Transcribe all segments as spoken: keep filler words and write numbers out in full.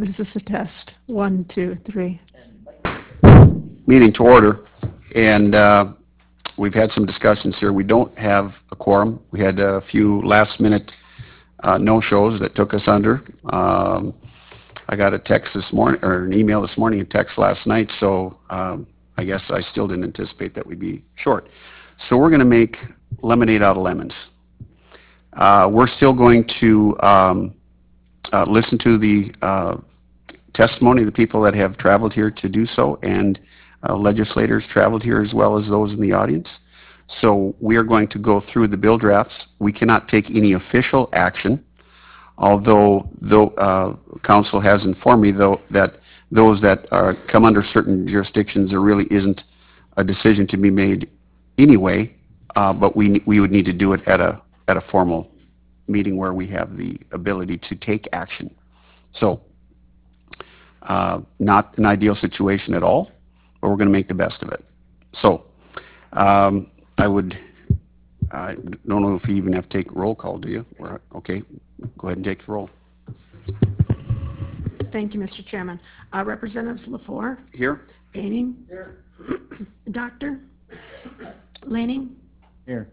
Is this a test? One, two, three. Meeting to order, and uh, we've had some discussions here. We don't have a quorum. We had a few last-minute uh, no-shows that took us under. Um, I got a text this morning, or an email this morning, a text last night, so um, I guess I still didn't anticipate that we'd be short. So we're going to make lemonade out of lemons. Uh, we're still going to um, uh, listen to the uh, testimony of the people that have traveled here to do so, and uh, legislators traveled here as well as those in the audience. So we are going to go through the bill drafts. We cannot take any official action, although though uh, council has informed me though that those that are come under certain jurisdictions, there really isn't a decision to be made anyway, uh, but we we would need to do it at a at a formal meeting where we have the ability to take action. So uh, not an ideal situation at all, but we're going to make the best of it. So um, I would, I don't know if you even have to take a roll call, do you? We're, okay, go ahead and take the roll. Thank you, Mister Chairman. Uh, Representatives LaFour, Here. Baining, Here. Doctor Lanning, Here.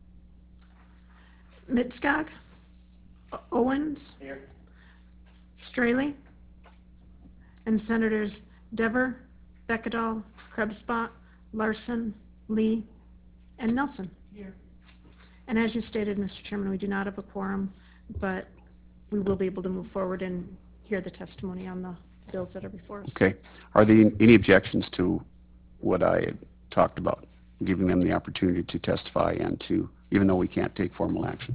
Mitskog, Owens, Here. Straley, and Senators Dever, Beckedahl, Krebsbach, Larson, Lee, and Nelson. Here. And as you stated, Mister Chairman, we do not have a quorum, but we will be able to move forward and hear the testimony on the bills that are before us. Okay. Are there any objections to what I had talked about, giving them the opportunity to testify and to, even though we can't take formal action?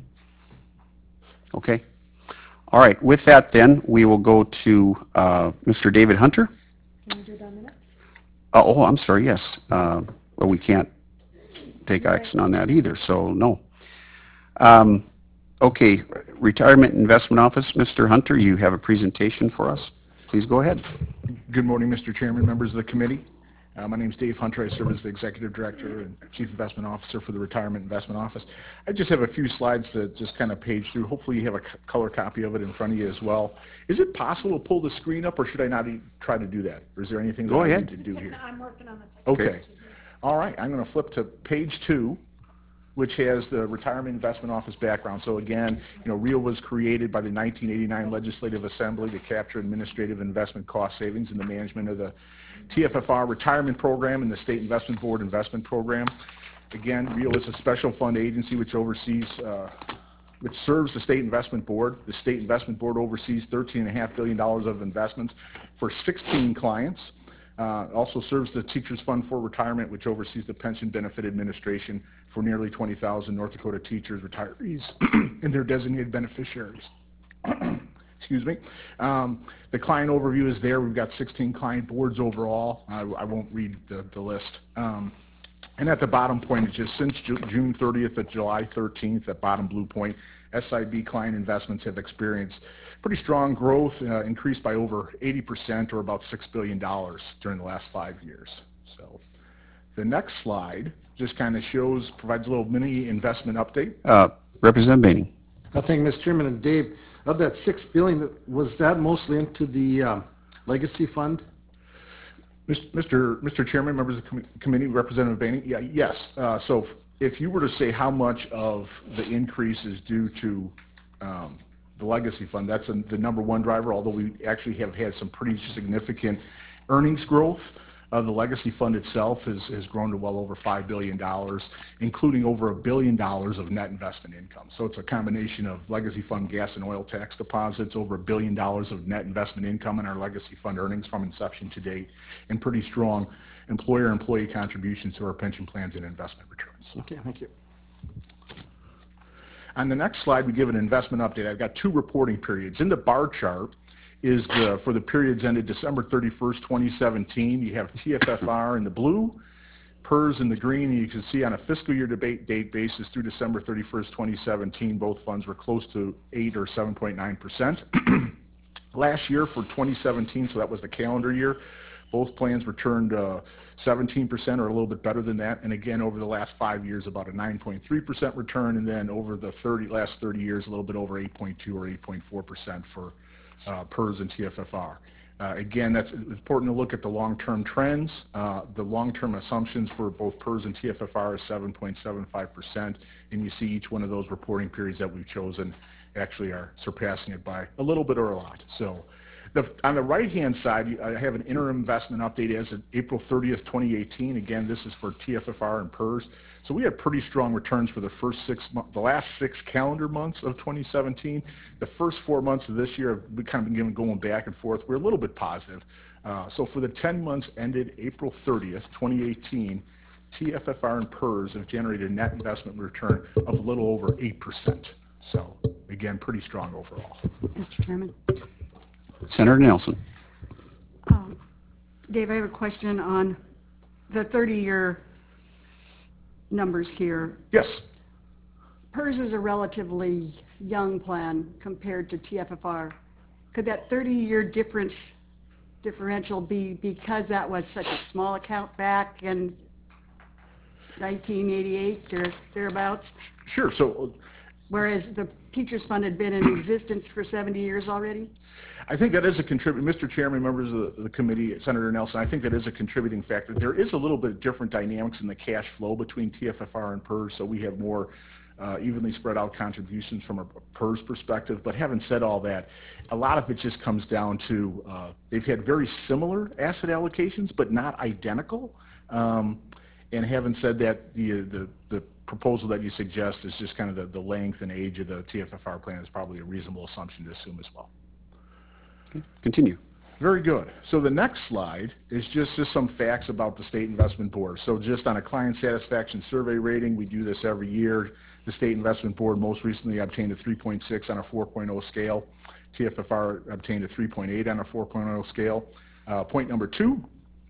Okay. All right. With that, then, we will go to uh, Mister David Hunter. Can we do it on minutes? Uh, oh, I'm sorry. Yes. Uh, well, we can't take action on that either, so no. Um, okay. Retirement Investment Office, Mister Hunter, you have a presentation for us. Please go ahead. Good morning, Mister Chairman, members of the committee. Uh, my name is Dave Hunter. I serve as the Executive Director and Chief Investment Officer for the Retirement Investment Office. I just have a few slides to just kind of page through. Hopefully you have a c- color copy of it in front of you as well. Is it possible to pull the screen up, or should I not e- try to do that? Or is there anything that Go I ahead. need to do here? I'm working on the Okay. Okay. All right. I'm going to flip to page two, which has the Retirement Investment Office background. So again, you know, R E I L was created by the nineteen eighty-nine Legislative Assembly to capture administrative investment cost savings in the management of the T F F R retirement program and the State Investment Board investment program. Again, R E I L is a special fund agency which oversees, uh, which serves the State Investment Board. The State Investment Board oversees thirteen point five billion dollars of investments for sixteen clients. Uh, also serves the Teachers Fund for Retirement, which oversees the pension benefit administration for nearly twenty thousand North Dakota teachers, retirees, and their designated beneficiaries. Excuse me. Um, the client overview is there. We've got sixteen client boards overall. I, I won't read the, the list. Um, and at the bottom point, it's just since Ju- June thirtieth to July thirteenth, that bottom blue point, S I B client investments have experienced pretty strong growth, uh, increased by over eighty percent, or about six billion dollars during the last five years. So the next slide just kind of shows, provides a little mini investment update. Uh, Representative Baining. I think, Mister Chairman and Dave, of that six billion dollars, was that mostly into the um, legacy fund? Mister Mister Chairman, members of the com- committee, Representative Baining, yeah, yes. Uh, so if, if you were to say how much of the increase is due to um, the legacy fund, that's a, the number one driver, although we actually have had some pretty significant earnings growth. Uh, the legacy fund itself has, has grown to well over five billion dollars, including over a billion dollars of net investment income. So it's a combination of legacy fund gas and oil tax deposits, over a billion dollars of net investment income in our legacy fund earnings from inception to date, and pretty strong employer-employee contributions to our pension plans and investment returns. Okay, thank you. On the next slide, we give an investment update. I've got two reporting periods. In the bar chart is the, for the periods ended December thirty-first, twenty seventeen. You have T F F R in the blue, P E R S in the green, and you can see on a fiscal year debate date basis through December thirty-first, twenty seventeen, both funds were close to eight or seven point nine percent. Last year for twenty seventeen, so that was the calendar year, Both plans returned uh, seventeen percent or a little bit better than that. And again, over the last five years, about a nine point three percent return. And then over the thirty, last thirty years, a little bit over eight point two or eight point four percent for uh, P E R S and T F F R. Uh, again, that's important to look at the long-term trends. Uh, the long-term assumptions for both P E R S and T F F R is seven point seven five percent, and you see each one of those reporting periods that we've chosen actually are surpassing it by a little bit or a lot. So, the, on the right-hand side, I have an interim investment update as of April thirtieth, twenty eighteen. Again, this is for T F F R and P E R S. So we had pretty strong returns for the first six months, the last six calendar months of twenty seventeen. The first four months of this year, we kind of been going back and forth. We're a little bit positive. Uh, so for the ten months ended April thirtieth, twenty eighteen, T F F R and P E R S have generated a net investment return of a little over eight percent. So again, pretty strong overall. Mister Chairman. Senator Nelson. Um, Dave, I have a question on the thirty-year numbers here. Yes. P E R S is a relatively young plan compared to T F F R. Could that thirty-year difference differential be because that was such a small account back in nineteen eighty-eight or thereabouts, Sure. So whereas the Teachers Fund had been in existence for seventy years already? I think that is a contributing, Mister Chairman, members of the, the committee, Senator Nelson, I think that is a contributing factor. There is a little bit different dynamics in the cash flow between T F F R and P E R S, so we have more uh, evenly spread out contributions from a P E R S perspective. But having said all that, a lot of it just comes down to uh, they've had very similar asset allocations, but not identical. Um, and having said that, the, the, the proposal that you suggest is just kind of the, the length and age of the T F F R plan is probably a reasonable assumption to assume as well. Okay. Continue. Very good. So the next slide is just, just some facts about the State Investment Board. So just on a client satisfaction survey rating, we do this every year. The State Investment Board most recently obtained a three point six on a four point oh scale. T F F R obtained a three point eight on a four point oh scale. Uh, point number two,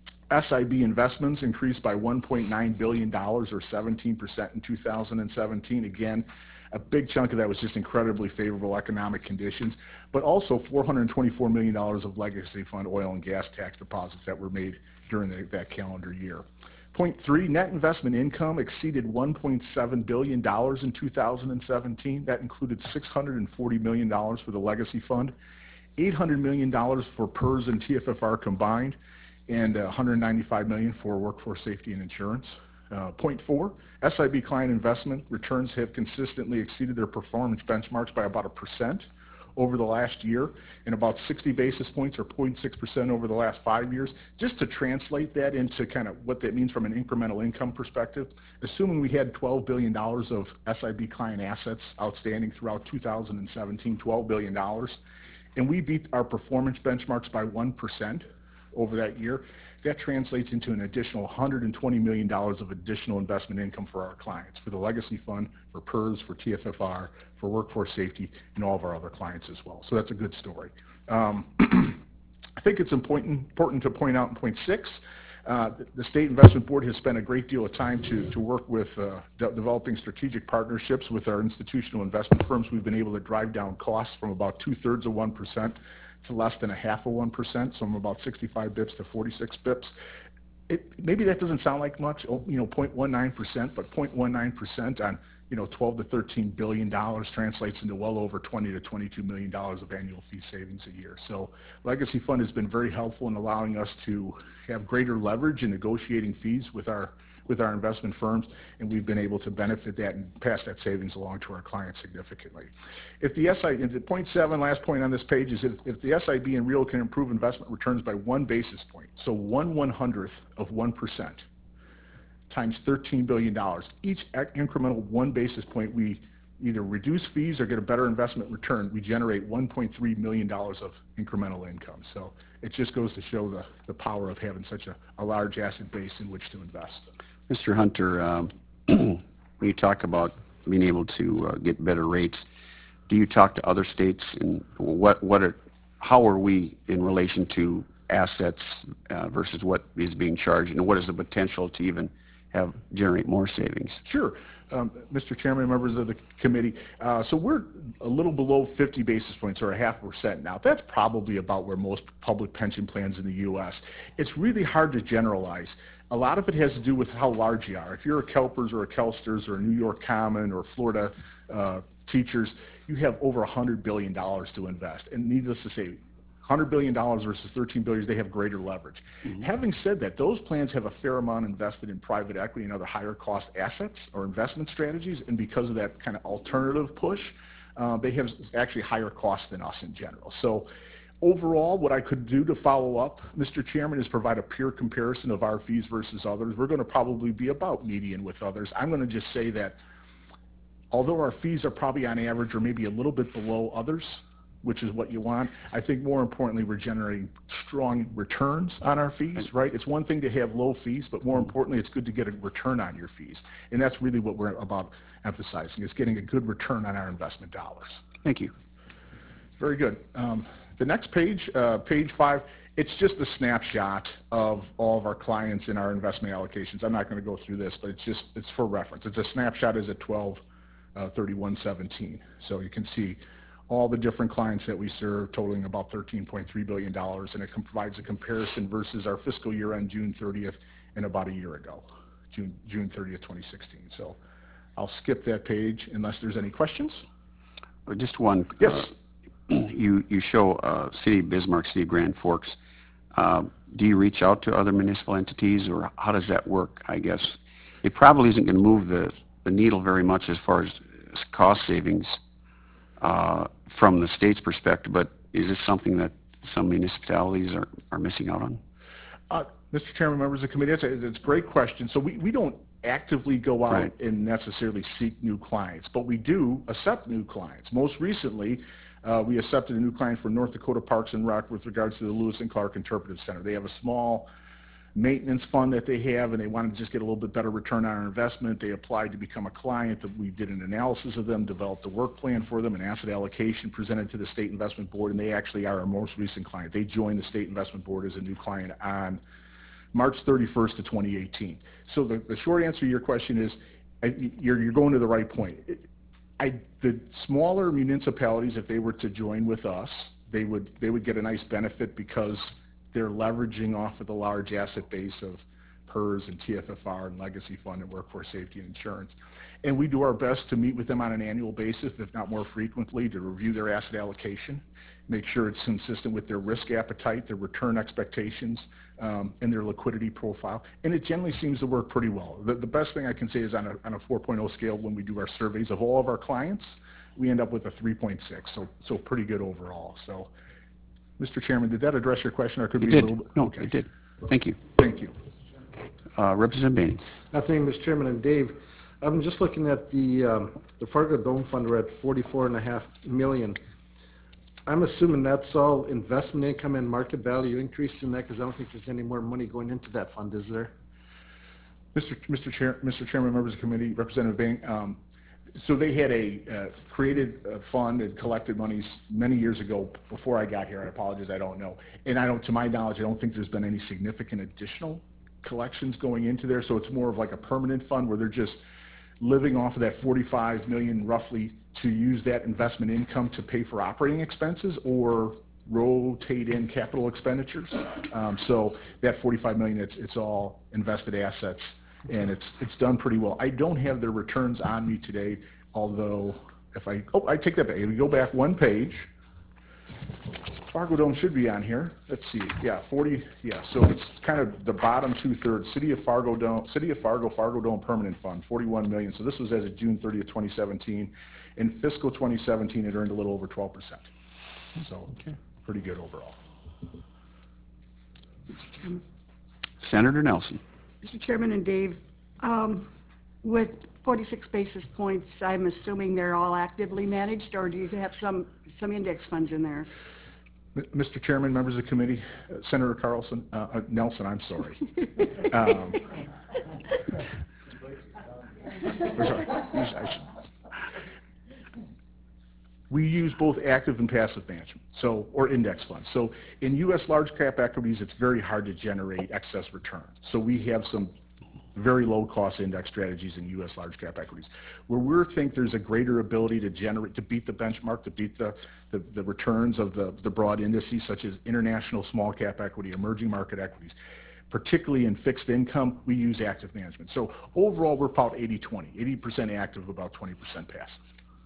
S I B investments increased by one point nine billion dollars or seventeen percent in two thousand seventeen. Again, a big chunk of that was just incredibly favorable economic conditions, but also four hundred twenty-four million dollars of legacy fund oil and gas tax deposits that were made during the, that calendar year. Point three, net investment income exceeded one point seven billion dollars in two thousand seventeen. That included six hundred forty million dollars for the legacy fund, eight hundred million dollars for P E R S and T F F R combined, and one hundred ninety-five million dollars for workforce safety and insurance. Uh, point four, S I B client investment returns have consistently exceeded their performance benchmarks by about a percent over the last year, and about sixty basis points or zero point six percent over the last five years. Just to translate that into kind of what that means from an incremental income perspective, assuming we had twelve billion dollars of S I B client assets outstanding throughout two thousand seventeen, twelve billion dollars, and we beat our performance benchmarks by one percent over that year, that translates into an additional one hundred twenty million dollars of additional investment income for our clients, for the legacy fund, for P E R S, for T F F R, for workforce safety, and all of our other clients as well. So that's a good story. Um, I think it's important, important to point out in point six, uh, the State Investment Board has spent a great deal of time to, to work with uh, de developing strategic partnerships with our institutional investment firms. We've been able to drive down costs from about two-thirds of one percent to less than a half of one percent, so from about sixty-five bips to forty-six bips. It, maybe that doesn't sound like much, you know, zero point one nine percent, but zero point one nine percent on, you know, twelve to thirteen billion dollars translates into well over twenty to twenty-two million dollars of annual fee savings a year. So Legacy Fund has been very helpful in allowing us to have greater leverage in negotiating fees with our with our investment firms, and we've been able to benefit that and pass that savings along to our clients significantly. If the S I B, point seven, last point on this page is if, if the S I B and REAL can improve investment returns by one basis point, so one one hundredth of one percent times thirteen billion dollars, each incremental one basis point we either reduce fees or get a better investment return, we generate one point three million dollars of incremental income. So it just goes to show the, the power of having such a, a large asset base in which to invest. Mister Hunter, um, when you talk about being able to uh, get better rates, do you talk to other states, and what, what are, how are we in relation to assets uh, versus what is being charged, and what is the potential to even have, generate more savings. Sure. Um, Mister Chairman, members of the committee, uh, so we're a little below fifty basis points or a half percent now. That's probably about where most public pension plans in the U S. It's really hard to generalize. A lot of it has to do with how large you are. If you're a CalPERS or a CalSTRS or a New York Common or Florida uh, teachers, you have over one hundred billion dollars to invest. And needless to say, one hundred billion dollars versus thirteen billion dollars, they have greater leverage. Mm-hmm. Having said that, those plans have a fair amount invested in private equity and other higher cost assets or investment strategies, and because of that kind of alternative push, uh, they have actually higher costs than us in general. So overall, what I could do to follow up, Mister Chairman, is provide a peer comparison of our fees versus others. We're going to probably be about median with others. I'm going to just say that although our fees are probably on average or maybe a little bit below others, which is what you want, I think more importantly we're generating strong returns on our fees, right? It's one thing to have low fees, but more importantly it's good to get a return on your fees. And that's really what we're about emphasizing, is getting a good return on our investment dollars. Thank you. Very good. Um, the next page, uh, page five, it's just a snapshot of all of our clients in our investment allocations. I'm not going to go through this, but it's just, it's for reference. It's a snapshot as at twelve thirty-one seventeen. So you can see all the different clients that we serve, totaling about thirteen point three billion dollars, and it provides a comparison versus our fiscal year end June thirtieth and about a year ago, June, June thirtieth, twenty sixteen. So I'll skip that page unless there's any questions. Just one. Yes. Uh, you, you show uh, City of Bismarck, City of Grand Forks. Uh, do you reach out to other municipal entities, or how does that work, I guess? It probably isn't going to move the, the needle very much as far as cost savings uh, from the state's perspective, but is this something that some municipalities are, are missing out on? Uh, Mister Chairman, members of the committee, that's a, that's a great question. So we, we don't actively go out Right. and necessarily seek new clients, but we do accept new clients. Most recently, uh, we accepted a new client for North Dakota Parks and Rec with regards to the Lewis and Clark Interpretive Center. They have a small maintenance fund that they have, and they wanted to just get a little bit better return on our investment. They applied to become a client. We did an analysis of them, developed a work plan for them, an asset allocation presented to the State Investment Board, and they actually are our most recent client. They joined the State Investment Board as a new client on March thirty-first of twenty eighteen. So the, the short answer to your question is, I, you're, you're going to the right point. I, the smaller municipalities, if they were to join with us, they would, they would get a nice benefit because they're leveraging off of the large asset base of PERS and T F F R and Legacy Fund and Workforce Safety and Insurance. And we do our best to meet with them on an annual basis, if not more frequently, to review their asset allocation, make sure it's consistent with their risk appetite, their return expectations, um, and their liquidity profile. And it generally seems to work pretty well. The, the best thing I can say is on a, on a four point oh scale, when we do our surveys of all of our clients, we end up with a three point six, so, so pretty good overall. So, Mister Chairman, did that address your question, or could It be did. a little bit? No, Okay. it did. Thank you. Thank you. Uh, Representative Bainey. Nothing, Mister Chairman, and Dave, I'm just looking at the, um, the Fargo Dome Fund. We're at forty-four and a half million. I'm assuming that's all investment income and market value increase in that, because I don't think there's any more money going into that fund, is there? Mister Mister Chair, Mister Chairman, members of the committee, Representative Bain, um, so they had a uh, created a fund and collected monies many years ago before I got here. I apologize, I don't know. And I don't, to my knowledge, I don't think there's been any significant additional collections going into there. So it's more of like a permanent fund where they're just living off of that forty-five million roughly to use that investment income to pay for operating expenses or rotate in capital expenditures. Um, so that forty-five million, it's, it's all invested assets, and it's it's done pretty well. I don't have their returns on me today, although if I, oh, I take that back. If we go back one page, Fargo Dome should be on here. Let's see, yeah, forty, yeah, so it's kind of the bottom two-thirds. City of Fargo Dome, City of Fargo, Fargo Dome Permanent Fund, forty-one million. So this was as of June thirtieth, twenty seventeen. In fiscal twenty seventeen, it earned a little over twelve percent. So Okay. pretty good overall. Mister Chairman. Senator Nelson. Mister Chairman and Dave, um, with forty-six basis points, I'm assuming they're all actively managed, or do you have some, some index funds in there? Mister Chairman, members of the committee, uh, Senator Carlson, uh, uh, Nelson, I'm sorry. um, I'm sorry. I should- We use both active and passive management, so, or index funds. So in U S large cap equities, it's very hard to generate excess return. So we have some very low-cost index strategies in U S large cap equities. Where we think there's a greater ability to generate, to beat the benchmark, to beat the, the, the returns of the, the broad indices such as international small cap equity, emerging market equities, particularly in fixed income, we use active management. So overall, we're about eighty twenty, eighty percent active, about twenty percent passive.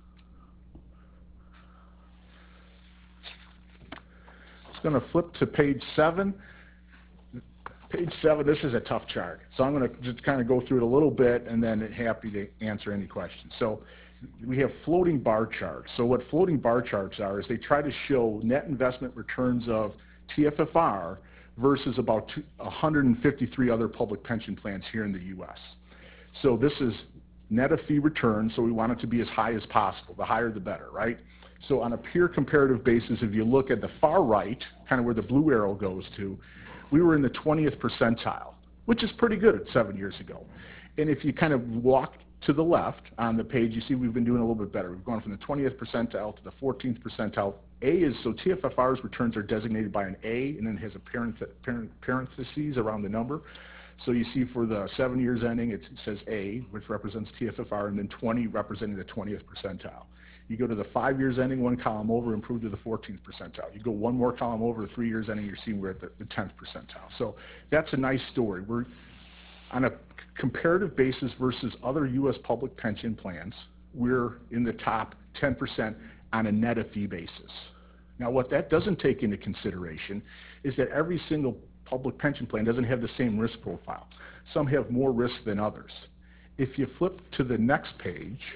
I'm going to flip to page seven. Page seven, this is a tough chart. So I'm going to just kind of go through it a little bit and then happy to answer any questions. So we have floating bar charts. So what floating bar charts are is they try to show net investment returns of T F F R versus about one hundred fifty-three other public pension plans here in the U S. So this is net of fee return, so we want it to be as high as possible. The higher the better, right? So on a pure comparative basis, if you look at the far right, kind of where the blue arrow goes to, we were in the twentieth percentile, which is pretty good at seven years ago. And if you kind of walk to the left on the page, you see we've been doing a little bit better. We've gone from the twentieth percentile to the fourteenth percentile. A is, so T F F R's returns are designated by an A, and then it has a parenth parentheses around the number. So you see for the seven years ending, it says A, which represents T F F R, and then twenty representing the twentieth percentile. You go to the five years ending, one column over, improve to the fourteenth percentile. You go one more column over, three years ending, you're seeing we're at the, the tenth percentile. So that's a nice story. We're on a comparative basis versus other U S public pension plans, we're in the top ten percent on a net of fee basis. Now what that doesn't take into consideration is that every single public pension plan doesn't have the same risk profile. Some have more risk than others. If you flip to the next page,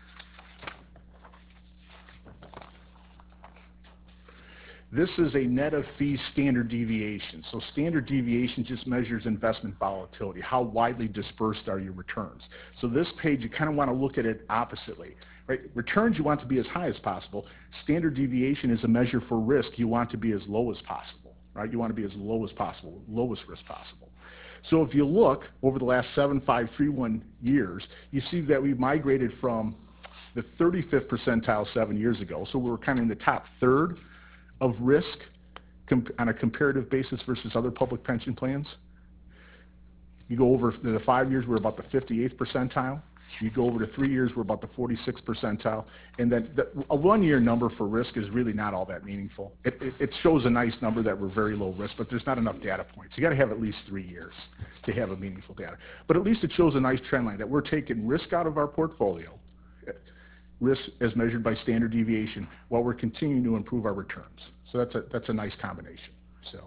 this is a net of fee standard deviation. So standard deviation just measures investment volatility. How widely dispersed are your returns? So this page, you kind of want to look at it oppositely. Right? Returns you want to be as high as possible. Standard deviation is a measure for risk. You want to be as low as possible. Right? You want to be as low as possible, lowest risk possible. So if you look over the last seven, five, three, one years, you see that we migrated from the thirty-fifth percentile seven years ago. So we were kind of in the top third of risk on a comparative basis versus other public pension plans. You go over the five years, we're about the fifty-eighth percentile. You go over to three years, we're about the forty-sixth percentile. And then the, a one-year number for risk is really not all that meaningful. It, it, it shows a nice number that we're very low risk, but there's not enough data points. You got to have at least three years to have a meaningful data. But at least it shows a nice trend line that we're taking risk out of our portfolio, risk as measured by standard deviation, while we're continuing to improve our returns. So that's a, that's a nice combination. So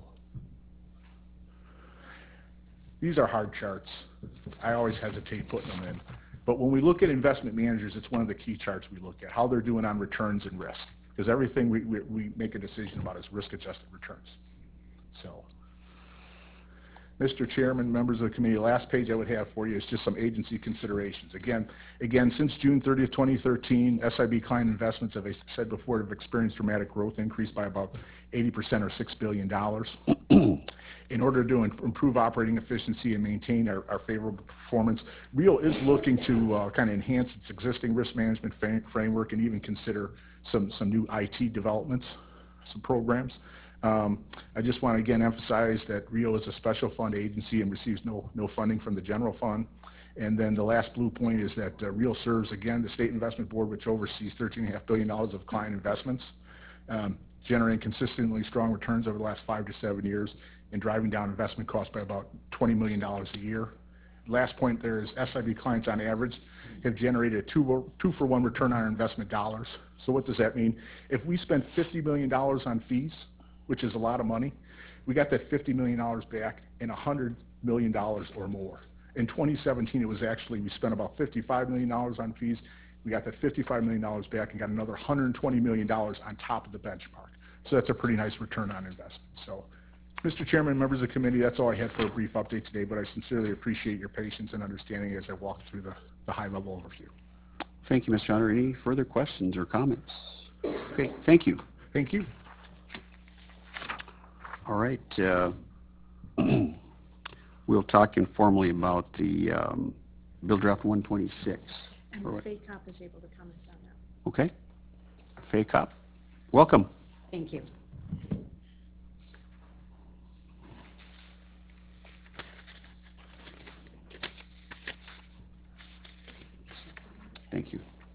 these are hard charts. I always hesitate putting them in. But when we look at investment managers, it's one of the key charts we look at, how they're doing on returns and risk. Because everything we, we, we make a decision about is risk-adjusted returns. So, Mister Chairman, members of the committee, the last page I would have for you is just some agency considerations. Again, again, since June thirtieth, twenty thirteen, S I B client investments, as I said before, have experienced dramatic growth, increased by about eighty percent or six billion dollars. In order to improve operating efficiency and maintain our, our favorable performance, REAL is looking to uh, kind of enhance its existing risk management framework and even consider some, some new I T developments, some programs. Um, I just want to again emphasize that REAL is a special fund agency and receives no, no funding from the general fund. And then the last blue point is that uh, REAL serves, again, the State Investment Board, which oversees thirteen point five billion dollars of client investments, um, generating consistently strong returns over the last five to seven years and driving down investment costs by about twenty million dollars a year. Last point there is S I B clients on average have generated a two, two for one return on our investment dollars. So what does that mean? If we spent fifty million dollars on fees, which is a lot of money, we got that fifty million dollars back in one hundred million dollars or more. In twenty seventeen, it was actually, we spent about fifty-five million dollars on fees. We got that fifty-five million dollars back and got another one hundred twenty million dollars on top of the benchmark. So that's a pretty nice return on investment. So, Mister Chairman, members of the committee, that's all I had for a brief update today, but I sincerely appreciate your patience and understanding as I walk through the, the high-level overview. Thank you, Mister Hunter. Any further questions or comments? Okay, thank you. Thank you. All right. Uh, we'll talk informally about the um, Bill Draft one twenty-six. And F A C O P is able to comment on that. Okay. F A C O P, welcome. Thank you. Thank you.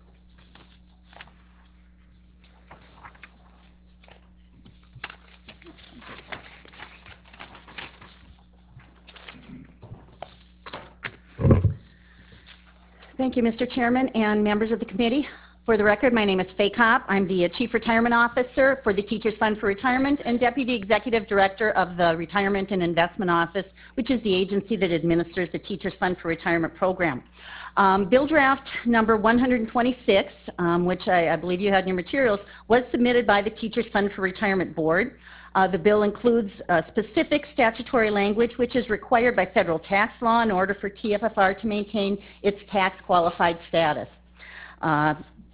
Thank you, Mister Chairman and members of the committee. For the record, my name is Faye Kopp. I'm the Chief Retirement Officer for the Teachers Fund for Retirement and Deputy Executive Director of the Retirement and Investment Office, which is the agency that administers the Teachers Fund for Retirement program. Um, Bill draft number one hundred twenty-six, um, which I, I believe you had in your materials, was submitted by the Teachers Fund for Retirement Board. Uh, the bill includes uh, specific statutory language which is required by federal tax law in order for T F F R to maintain its tax qualified status. Uh,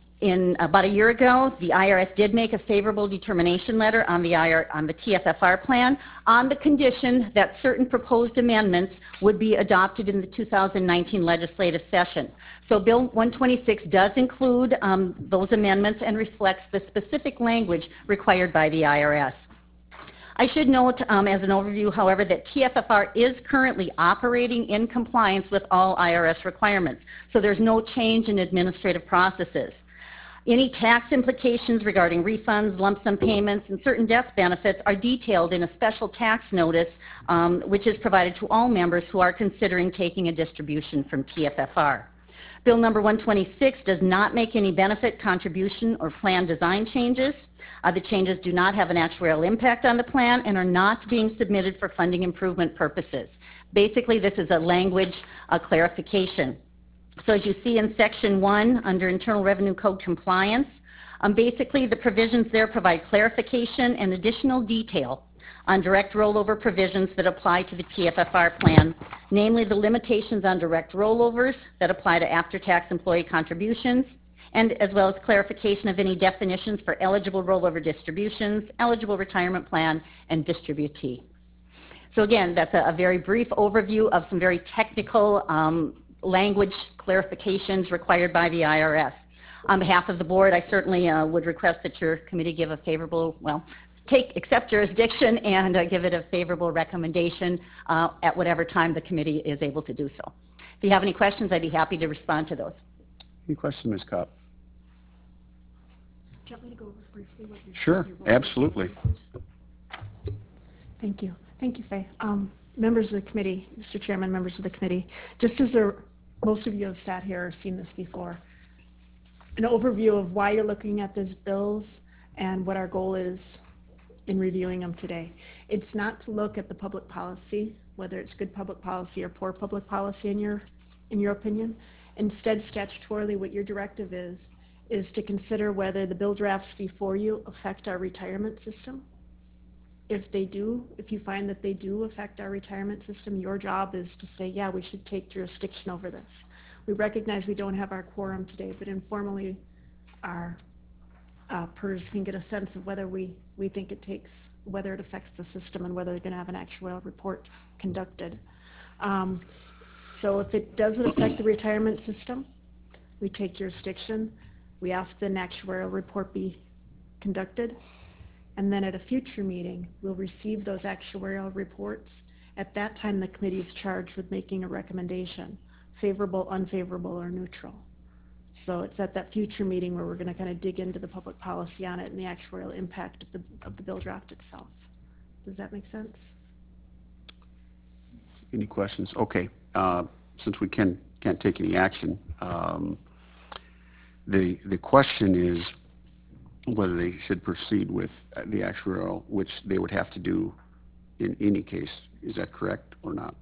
in about a year ago, the I R S did make a favorable determination letter on the, I R, on the T F F R plan on the condition that certain proposed amendments would be adopted in the two thousand nineteen legislative session. So Bill one twenty-six does include um, those amendments and reflects the specific language required by the I R S. I should note um, as an overview, however, that T F F R is currently operating in compliance with all I R S requirements, so there's no change in administrative processes. Any tax implications regarding refunds, lump sum payments, and certain death benefits are detailed in a special tax notice, um, which is provided to all members who are considering taking a distribution from T F F R. Bill number one twenty-six does not make any benefit, contribution, or plan design changes. Uh, the changes do not have an actuarial impact on the plan and are not being submitted for funding improvement purposes. Basically, this is a language uh, clarification. So as you see in section one under Internal Revenue Code compliance, um, basically the provisions there provide clarification and additional detail on direct rollover provisions that apply to the T F F R plan, namely the limitations on direct rollovers that apply to after-tax employee contributions, and as well as clarification of any definitions for eligible rollover distributions, eligible retirement plan, and distributee. So again, that's a, a very brief overview of some very technical um, language clarifications required by the I R S. On behalf of the board, I certainly uh, would request that your committee give a favorable, well, take, accept jurisdiction and uh, give it a favorable recommendation uh, at whatever time the committee is able to do so. If you have any questions, I'd be happy to respond to those. Any questions, Miz Kopp? Do you want me to go over briefly what you Sure, absolutely. Thank you. Thank you, Faye. Um, members of the committee, Mister Chairman, members of the committee, just as a, most of you have sat here or seen this before, an overview of why you're looking at these bills and what our goal is in reviewing them today. It's not to look at the public policy, whether it's good public policy or poor public policy in your, in your opinion. Instead, statutorily, what your directive is, is to consider whether the bill drafts before you affect our retirement system. If they do, if you find that they do affect our retirement system, your job is to say, yeah, we should take jurisdiction over this. We recognize we don't have our quorum today, but informally our uh, P E R S can get a sense of whether we, we think it takes, whether it affects the system and whether they're going to have an actuarial report conducted. Um, so if it doesn't affect the retirement system, we take jurisdiction. We ask that an actuarial report be conducted. And then at a future meeting, we'll receive those actuarial reports. At that time, the committee is charged with making a recommendation, favorable, unfavorable, or neutral. So it's at that future meeting where we're going to kind of dig into the public policy on it and the actuarial impact of the, of the bill draft itself. Does that make sense? Any questions? Okay. Uh, since we can, can't take any action, um, the, the question is whether they should proceed with the actuarial, which they would have to do in any case. Is that correct or not?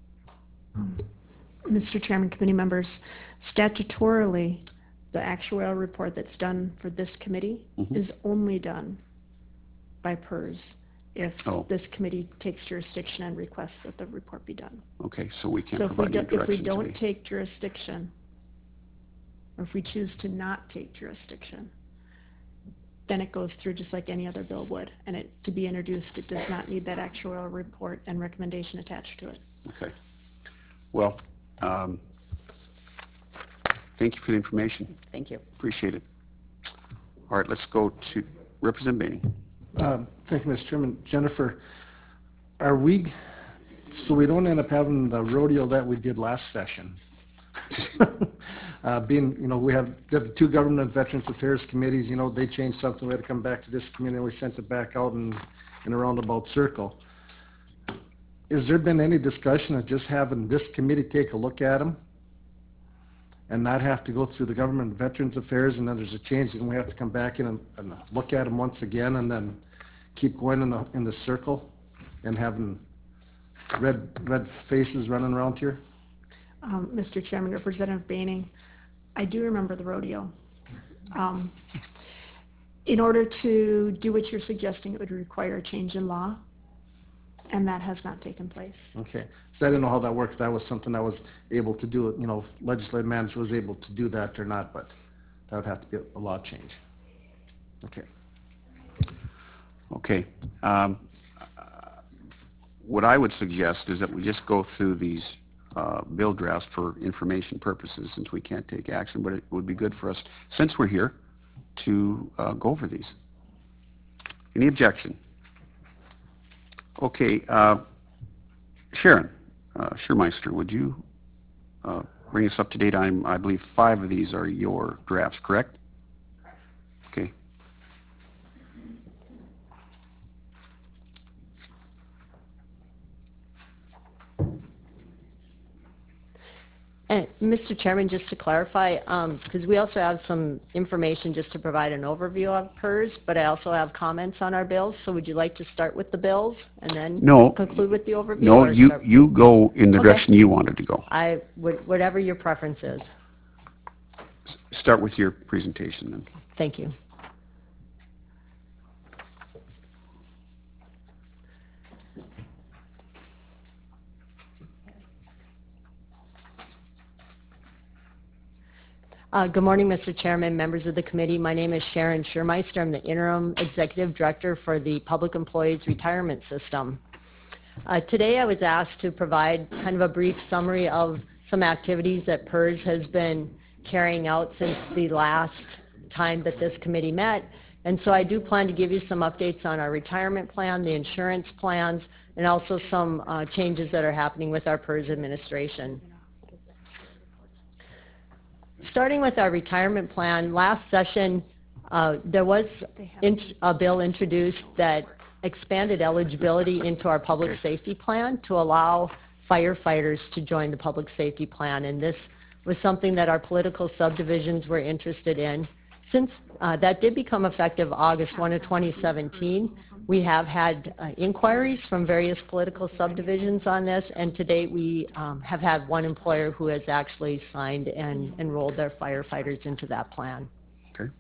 Mister Chairman, committee members, statutorily, the actuarial report that's done for this committee mm-hmm. is only done by P E R S if oh. this committee takes jurisdiction and requests that the report be done. Okay, so we can't so provide if we, do, if we to don't me. take jurisdiction, or if we choose to not take jurisdiction, then it goes through just like any other bill would. And it to be introduced, it does not need that actuarial report and recommendation attached to it. Okay. Well, um, thank you for the information. Thank you. Appreciate it. All right, let's go to Representative Boehning. Um, thank you, Mister Chairman. Jennifer, are we, so we don't end up having the rodeo that we did last session, Uh, being, you know, we have the two government and veterans affairs committees, you know, they changed something, we had to come back to this committee, and we sent it back out in, in a roundabout circle. Has there been any discussion of just having this committee take a look at them and not have to go through the government and veterans affairs, and then there's a change and we have to come back in and, and look at them once again and then keep going in the, in the circle and having red, red faces running around here? Um, Mister Chairman, Representative Baining, I do remember the rodeo. Um, in order to do what you're suggesting, it would require a change in law, and that has not taken place. Okay, so I didn't know how that worked. That was something I was able to do, you know, if legislative manager was able to do that or not, but that would have to be a law change. Okay. Okay. Um, What I would suggest is that we just go through these uh, bill drafts for information purposes, since we can't take action, but it would be good for us, since we're here, to uh, go over these. Any objection? Okay. Uh, Sharon uh, Schurmeister, would you uh, bring us up to date? I'm, I believe five of these are your drafts, correct? Okay. And Mister Chairman, just to clarify, because we also have some information just to provide an overview of PERS, but I also have comments on our bills. So would you like to start with the bills and then No. conclude with the overview? No, or you, start- you go in the Okay. direction you wanted to go. I would, whatever your preference is. S- Start with your presentation then. Thank you. Uh, Good morning, Mister Chairman, members of the committee. My name is Sharon Schurmeister. I'm the Interim Executive Director for the Public Employees Retirement System. Uh, Today I was asked to provide kind of a brief summary of some activities that PERS has been carrying out since the last time that this committee met. And so I do plan to give you some updates on our retirement plan, the insurance plans, and also some uh, changes that are happening with our PERS administration. Starting with our retirement plan, last session uh, there was int- a bill introduced that expanded eligibility into our public safety plan to allow firefighters to join the public safety plan, and this was something that our political subdivisions were interested in. Since uh, that did become effective August first of twenty seventeen, we have had uh, inquiries from various political subdivisions on this, and to date we um, have had one employer who has actually signed and enrolled their firefighters into that plan. Okay.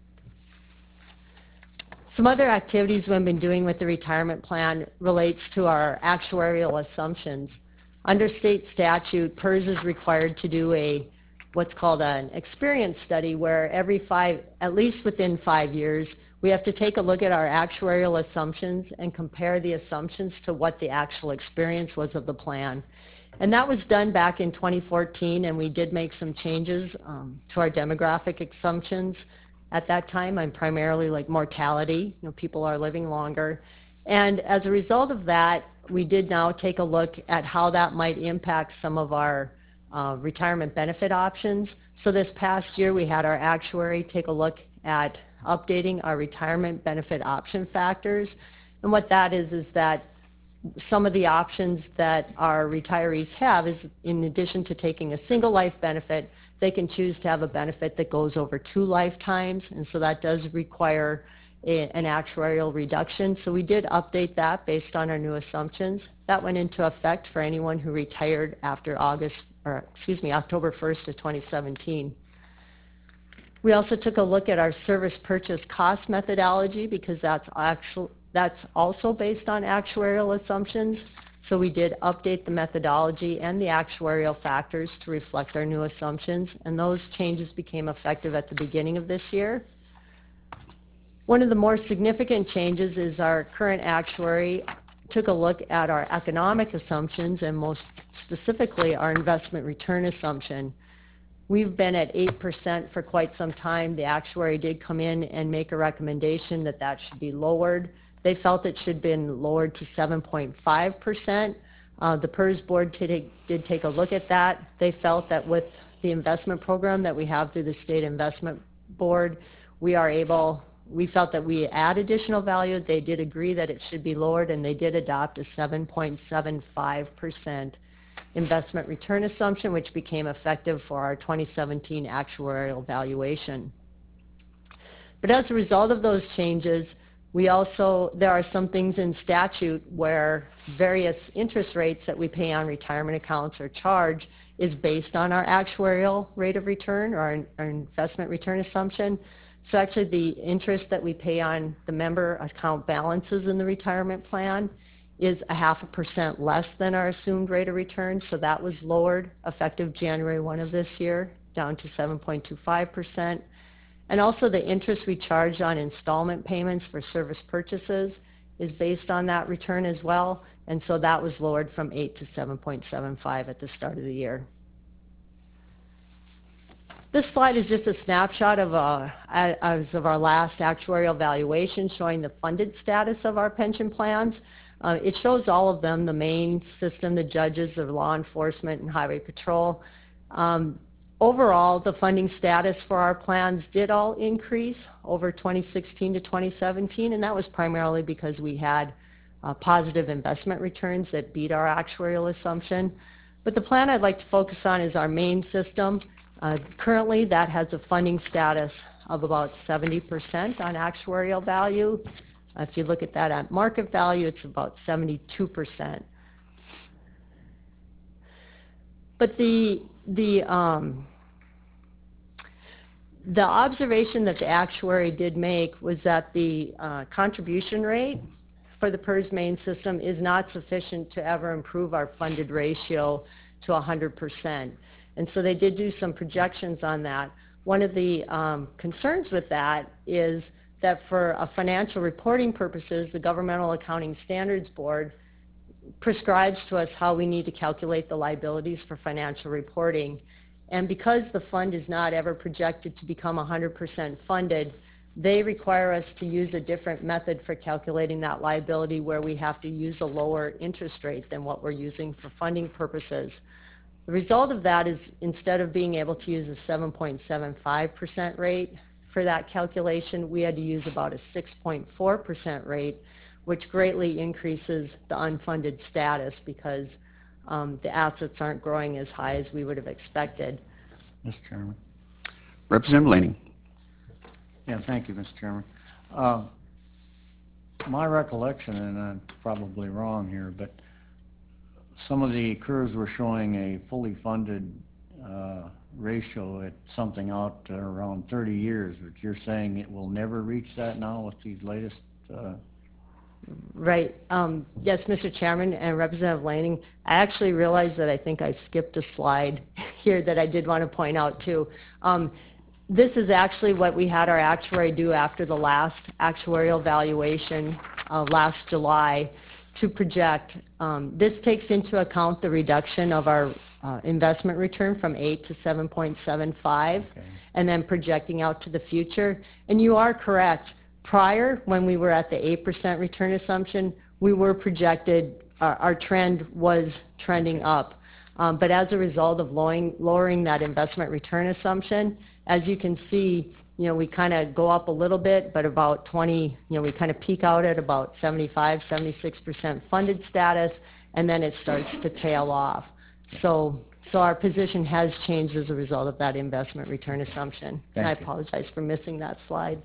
Some other activities we've been doing with the retirement plan relates to our actuarial assumptions. Under state statute, PERS is required to do a what's called an experience study, where every five, at least within five years, we have to take a look at our actuarial assumptions and compare the assumptions to what the actual experience was of the plan. And that was done back in twenty fourteen, and we did make some changes um, to our demographic assumptions at that time, and primarily like mortality, you know, people are living longer. And as a result of that, we did now take a look at how that might impact some of our Uh, retirement benefit options. So this past year we had our actuary take a look at updating our retirement benefit option factors. And what that is is that some of the options that our retirees have is, in addition to taking a single life benefit, they can choose to have a benefit that goes over two lifetimes, and so that does require a, an actuarial reduction. So we did update that based on our new assumptions. That went into effect for anyone who retired after August, or excuse me, October first of twenty seventeen. We also took a look at our service purchase cost methodology, because that's actual, that's also based on actuarial assumptions. So we did update the methodology and the actuarial factors to reflect our new assumptions, and those changes became effective at the beginning of this year. One of the more significant changes is our current actuary took a look at our economic assumptions, and most specifically our investment return assumption. We've been at eight percent for quite some time. The actuary did come in and make a recommendation that that should be lowered. They felt it should have been lowered to seven point five percent. Uh, the PERS board did, did take a look at that. They felt that with the investment program that we have through the State Investment Board, we are able, we felt that we add additional value. They did agree that it should be lowered, and they did adopt a seven point seven five percent investment return assumption, which became effective for our twenty seventeen actuarial valuation. But as a result of those changes, we also, there are some things in statute where various interest rates that we pay on retirement accounts or charge is based on our actuarial rate of return or our, our investment return assumption. So actually the interest that we pay on the member account balances in the retirement plan is a half a percent less than our assumed rate of return. So that was lowered effective January first of this year down to seven point two five percent. And also the interest we charge on installment payments for service purchases is based on that return as well. And so that was lowered from eight to seven point seven five at the start of the year. This slide is just a snapshot of, uh, as of our last actuarial valuation showing the funded status of our pension plans. Uh, it shows all of them, the main system, the judges, the law enforcement, and highway patrol. Um, Overall, the funding status for our plans did all increase over twenty sixteen to twenty seventeen, and that was primarily because we had uh, positive investment returns that beat our actuarial assumption. But the plan I'd like to focus on is our main system. Uh, currently, that has a funding status of about seventy percent on actuarial value. Uh, if you look at that at market value, it's about seventy-two percent. But the the um, the observation that the actuary did make was that the uh, contribution rate for the PERS main system is not sufficient to ever improve our funded ratio to one hundred percent. And so they did do some projections on that. One of the um, concerns with that is that for a financial reporting purposes, the Governmental Accounting Standards Board prescribes to us how we need to calculate the liabilities for financial reporting. And because the fund is not ever projected to become one hundred percent funded, they require us to use a different method for calculating that liability where we have to use a lower interest rate than what we're using for funding purposes. The result of that is instead of being able to use a seven point seven five percent rate for that calculation, we had to use about a six point four percent rate, which greatly increases the unfunded status because um, the assets aren't growing as high as we would have expected. Mister Chairman. Representative Lanning. Yeah, thank you, Mister Chairman. Uh, my recollection, and I'm probably wrong here, but some of the curves were showing a fully funded uh, ratio at something out uh, around thirty years, but you're saying it will never reach that now with these latest uh, Right. Um, yes, Mister Chairman and Representative Lanning, I actually realized that I think I skipped a slide here that I did want to point out too. Um, this is actually what we had our actuary do after the last actuarial valuation uh, last July to project. Um, this takes into account the reduction of our uh, investment return from eight to seven point seven five, okay, and then projecting out to the future. And you are correct. Prior, when we were at the eight percent return assumption, we were projected, our, our trend was trending up. Um, but as a result of lowering, lowering that investment return assumption, as you can see, you know, we kind of go up a little bit, but about twenty, you know, we kind of peak out at about seventy-five, seventy-six percent funded status, and then it starts to tail off. So, so our position has changed as a result of that investment return assumption. Thank and I you. apologize for missing that slide.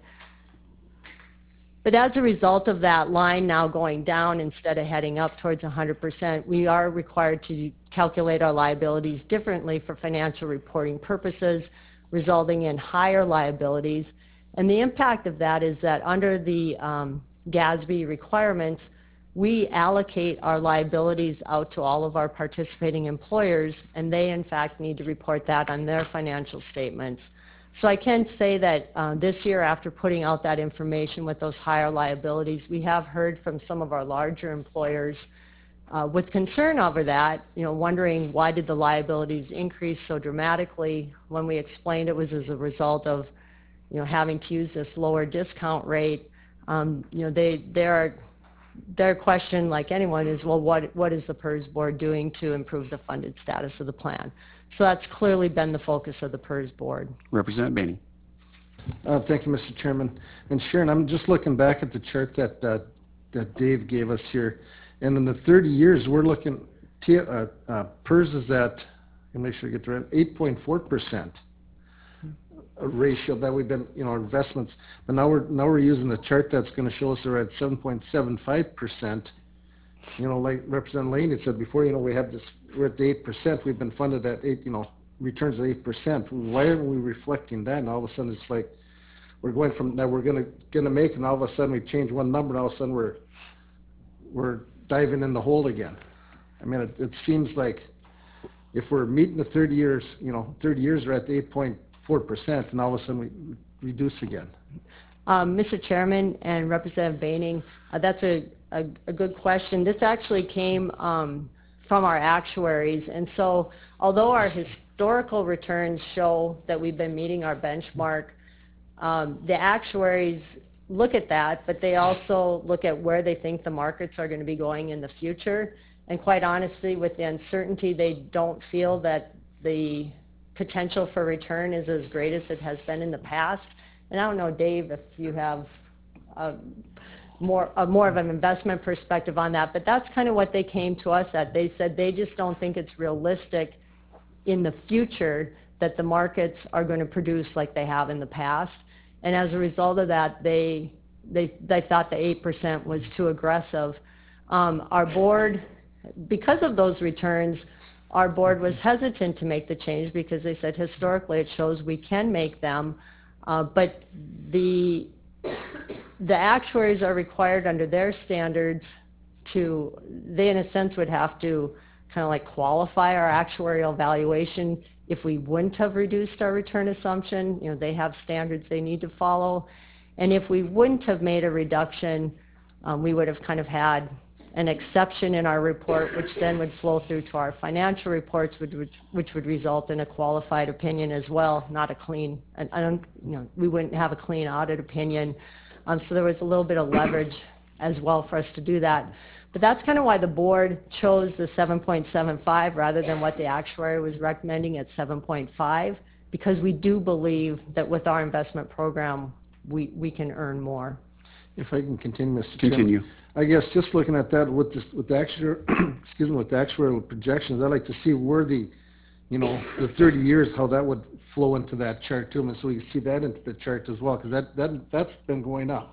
But as a result of that line now going down instead of heading up towards one hundred percent, we are required to calculate our liabilities differently for financial reporting purposes, resulting in higher liabilities. And the impact of that is that under the um, G A S B requirements, we allocate our liabilities out to all of our participating employers, and they in fact need to report that on their financial statements. So I can say that uh, this year, after putting out that information with those higher liabilities, we have heard from some of our larger employers uh, with concern over that, you know, wondering why did the liabilities increase so dramatically. When we explained it was as a result of, you know, having to use this lower discount rate. Um, you know, they they are their question, like anyone, is, well, what, what is the PERS board doing to improve the funded status of the plan? So that's clearly been the focus of the PERS board. Representative Boehning. Uh, Thank you, Mister Chairman. And Sharon, I'm just looking back at the chart that, uh, that Dave gave us here. And in the thirty years, we're looking, T- uh, uh, PERS is at, let me make sure I get the right, eight point four percent ratio that we've been, you know, our investments. But now we're, now we're using a chart that's going to show us they're at seven point seven five percent. You know, like Representative Laney said before, you know, we have this, we're at the eight percent. We've been funded at eight, you know, returns at eight percent. Why aren't we reflecting that? And all of a sudden it's like, we're going from, that we're going to, going to make, and all of a sudden we change one number, and all of a sudden we're, we're diving in the hole again. I mean, it, it seems like if we're meeting the thirty years, you know, thirty years are at the eight point four percent, and all of a sudden we reduce again. Um, Mister Chairman and Representative Boehning, uh, that's a, a, a good question. This actually came um, from our actuaries, and so although our historical returns show that we've been meeting our benchmark, um, the actuaries look at that, but they also look at where they think the markets are going to be going in the future. And quite honestly, with the uncertainty, they don't feel that the potential for return is as great as it has been in the past. And I don't know, Dave, if you have a more, a more of an investment perspective on that, but that's kind of what they came to us at. They said they just don't think it's realistic in the future that the markets are going to produce like they have in the past. And as a result of that, they, they, they thought the eight percent was too aggressive. Um, our board, because of those returns, our board was hesitant to make the change because they said historically it shows we can make them, uh, but the, the actuaries are required under their standards to, they in a sense would have to kind of like qualify our actuarial valuation if we wouldn't have reduced our return assumption. You know, they have standards they need to follow. And if we wouldn't have made a reduction, um, we would have kind of had an exception in our report, which then would flow through to our financial reports, which would, which would result in a qualified opinion as well, not a clean, I don't, you know, we wouldn't have a clean audit opinion. Um, so there was a little bit of leverage as well for us to do that. But that's kind of why the board chose the seven point seven five rather than what the actuary was recommending at seven point five, because we do believe that with our investment program, we, we can earn more. If I can continue, Mister Continue. Chairman. I guess just looking at that with this, with the actual, excuse me, with the actuarial projections, I'd like to see where the, you know, the thirty years, how that would flow into that chart too, and so we can see that into the chart as well, because that, that, that's been going up.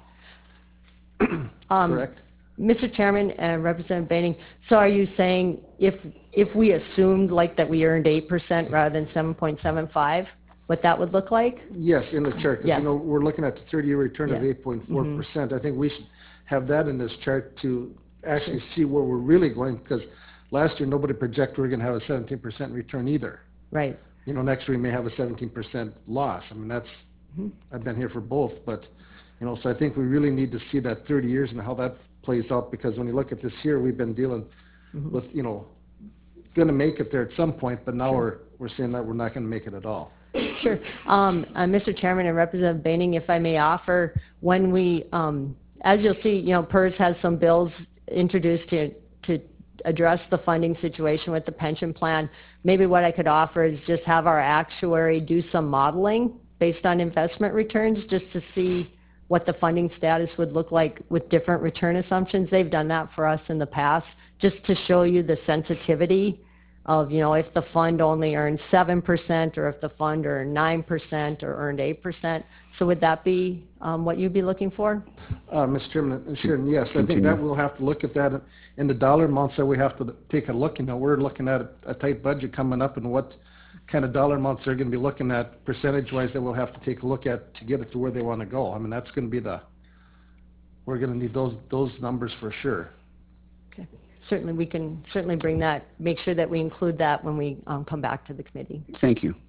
Um, Correct? Mister Chairman and Representative Boehning, so are you saying if, if we assumed like that we earned eight percent rather than seven point seven five, what that would look like? Yes, in the chart, because, Yes. you know, we're looking at the thirty-year return of Yeah. eight point four percent. I think we should have that in this chart to actually see where we're really going, because last year, nobody projected we we're going to have a seventeen percent return either. Right. You know, next year we may have a seventeen percent loss. I mean, that's, I've been here for both, but, you know, so I think we really need to see that thirty years and how that plays out, because when you look at this year, we've been dealing with, you know, going to make it there at some point, but now we're, we're saying that we're not going to make it at all. Sure. Um, uh, Mister Chairman and Representative Boehning, if I may offer, when we, um, as you'll see, you know, PERS has some bills introduced to, to address the funding situation with the pension plan. Maybe what I could offer is just have our actuary do some modeling based on investment returns just to see what the funding status would look like with different return assumptions. They've done that for us in the past just to show you the sensitivity of, you know, if the fund only earned seven percent or if the fund earned nine percent or earned eight percent. So would that be um, what you'd be looking for? Uh, Mister Chairman, Sharon, yes, I think that we'll have to look at that in the dollar amounts that we have to take a look. You know, we're looking at a, a tight budget coming up, and what kind of dollar amounts they're going to be looking at percentage-wise that we'll have to take a look at to get it to where they want to go. I mean, that's going to be the, we're going to need those, those numbers for sure. Okay. Certainly, we can certainly bring that, make sure that we include that when we um, come back to the committee. Thank you.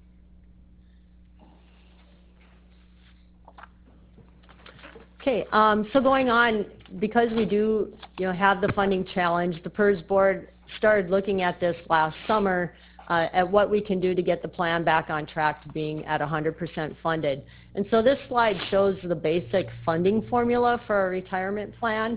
Okay, um, so going on, because we do, you know, have the funding challenge, the PERS board started looking at this last summer uh, at what we can do to get the plan back on track to being at one hundred percent funded. And so this slide shows the basic funding formula for a retirement plan.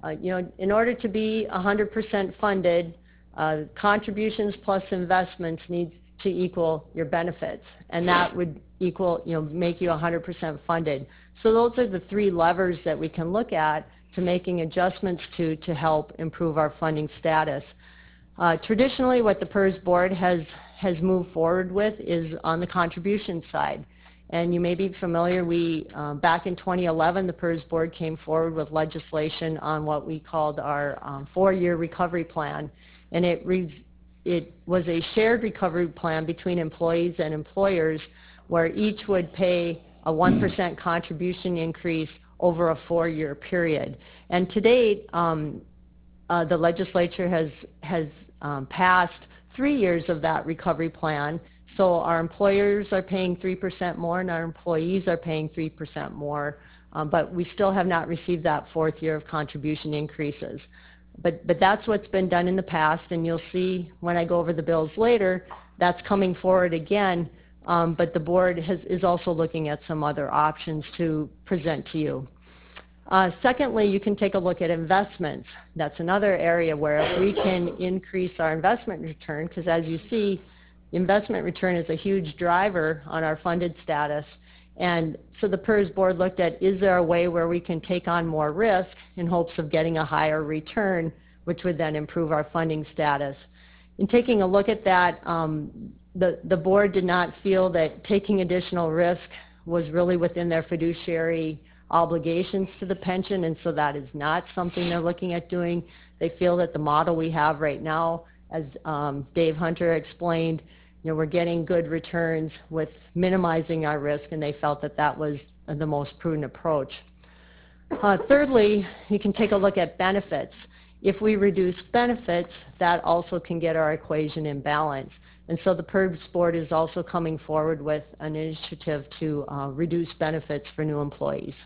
uh, you know, in order to be one hundred percent funded, uh, contributions plus investments needs to equal your benefits, and that would equal, you know, make you one hundred percent funded. So those are the three levers that we can look at to making adjustments to to help improve our funding status. Uh, traditionally, what the P E R S board has has moved forward with is on the contribution side. And you may be familiar, we uh, back in twenty eleven, the P E R S board came forward with legislation on what we called our um, four-year recovery plan, and it re it was a shared recovery plan between employees and employers, where each would pay a one percent contribution increase over a four-year period. And to date, um, uh, the legislature has has um, passed three years of that recovery plan. So our employers are paying three percent more and our employees are paying three percent more, um, but we still have not received that fourth year of contribution increases. But, but that's what's been done in the past, and you'll see when I go over the bills later, that's coming forward again, um, but the board has, is also looking at some other options to present to you. Uh, secondly, you can take a look at investments. That's another area where if we can increase our investment return, because as you see, investment return is a huge driver on our funded status. And so the P E R S board looked at, is there a way where we can take on more risk in hopes of getting a higher return, which would then improve our funding status. In taking a look at that, um, the, the board did not feel that taking additional risk was really within their fiduciary obligations to the pension, and so that is not something they're looking at doing. They feel that the model we have right now, as um, Dave Hunter explained, you know, we're getting good returns with minimizing our risk, and they felt that that was the most prudent approach. Uh, thirdly, you can take a look at benefits. If we reduce benefits, that also can get our equation in balance. And so the P E R S board is also coming forward with an initiative to uh, reduce benefits for new employees.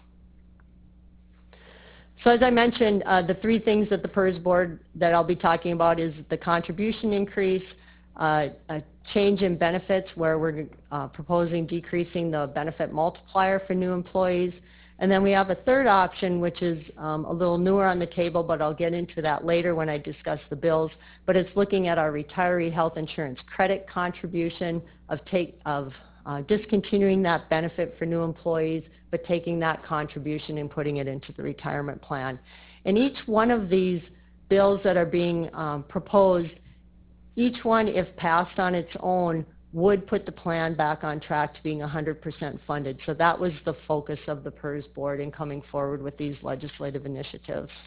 So as I mentioned, uh, the three things that the P E R S board that I'll be talking about is the contribution increase, uh, a change in benefits where we're uh, proposing decreasing the benefit multiplier for new employees. And then we have a third option, which is um, a little newer on the table, but I'll get into that later when I discuss the bills. But it's looking at our retiree health insurance credit contribution of, take, of uh, discontinuing that benefit for new employees, but taking that contribution and putting it into the retirement plan. And each one of these bills that are being um, proposed, each one, if passed on its own, would put the plan back on track to being one hundred percent funded. So that was the focus of the P E R S board in coming forward with these legislative initiatives.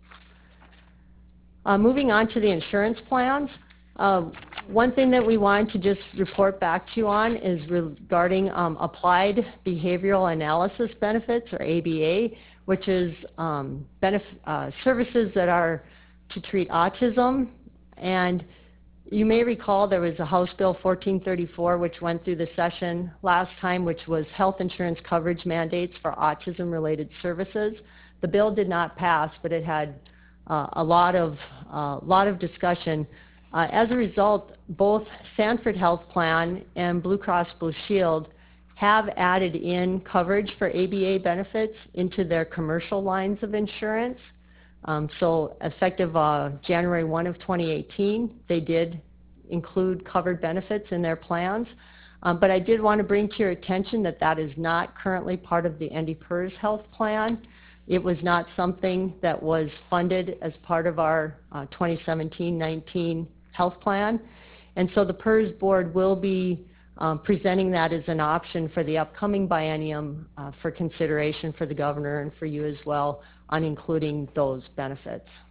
Uh, moving on to the insurance plans, uh, one thing that we wanted to just report back to you on is regarding um, applied behavioral analysis benefits, or A B A, which is um, benef uh, services that are to treat autism. And you may recall there was a House Bill fourteen thirty-four which went through the session last time, which was health insurance coverage mandates for autism-related services. The bill did not pass, but it had uh, a lot of, uh, lot of discussion. Uh, as a result, both Sanford Health Plan and Blue Cross Blue Shield have added in coverage for A B A benefits into their commercial lines of insurance. Um, so effective uh, January first of twenty eighteen, they did include covered benefits in their plans. Um, but I did want to bring to your attention that that is not currently part of the N D P E R S health plan. It was not something that was funded as part of our uh, twenty seventeen nineteen health plan. And so the P E R S board will be um, presenting that as an option for the upcoming biennium uh, for consideration for the governor and for you as well, on including those benefits.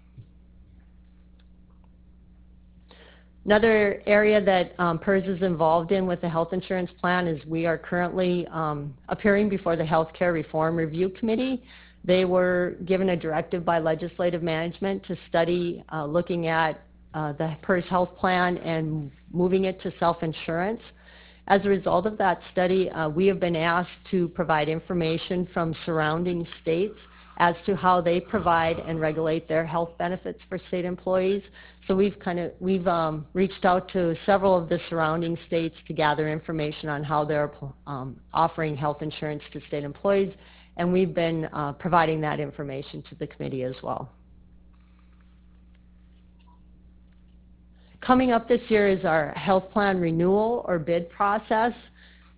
Another area that um, P E R S is involved in with the health insurance plan is we are currently um, appearing before the Healthcare Reform Review Committee. They were given a directive by legislative management to study uh, looking at uh, the P E R S health plan and moving it to self-insurance. As a result of that study, uh, we have been asked to provide information from surrounding states as to how they provide and regulate their health benefits for state employees. So we've kind of we've um, reached out to several of the surrounding states to gather information on how they're um, offering health insurance to state employees, and we've been uh, providing that information to the committee as well. coming up this year is our health plan renewal or bid process.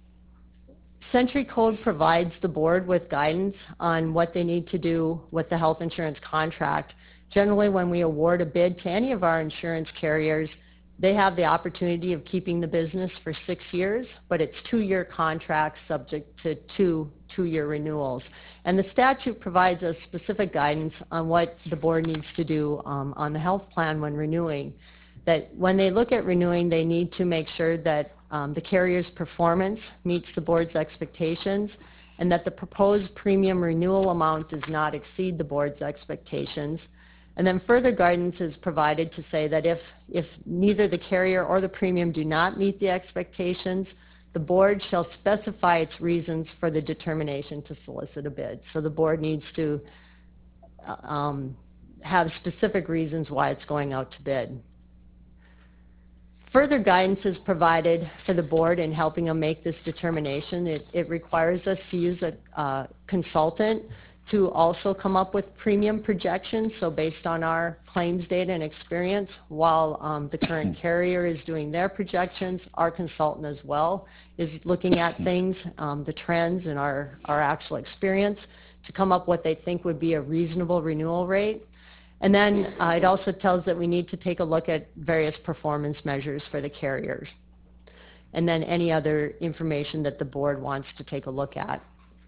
Century Code provides the board with guidance on what they need to do with the health insurance contract. Generally, when we award a bid to any of our insurance carriers, they have the opportunity of keeping the business for six years, but it's two-year contracts subject to two two-year renewals. And the statute provides us specific guidance on what the board needs to do um, on the health plan when renewing. That when they look at renewing, they need to make sure that um, the carrier's performance meets the board's expectations and that the proposed premium renewal amount does not exceed the board's expectations. And then further guidance is provided to say that if, if neither the carrier or the premium do not meet the expectations, the board shall specify its reasons for the determination to solicit a bid. So the board needs to um, have specific reasons why it's going out to bid. Further guidance is provided for the board in helping them make this determination. It, it requires us to use a uh, consultant to also come up with premium projections, so based on our claims data and experience, while um, the current carrier is doing their projections, our consultant as well is looking at things, um, the trends and our, our actual experience to come up what they think would be a reasonable renewal rate. And then uh, it also tells that we need to take a look at various performance measures for the carriers, and then any other information that the board wants to take a look at.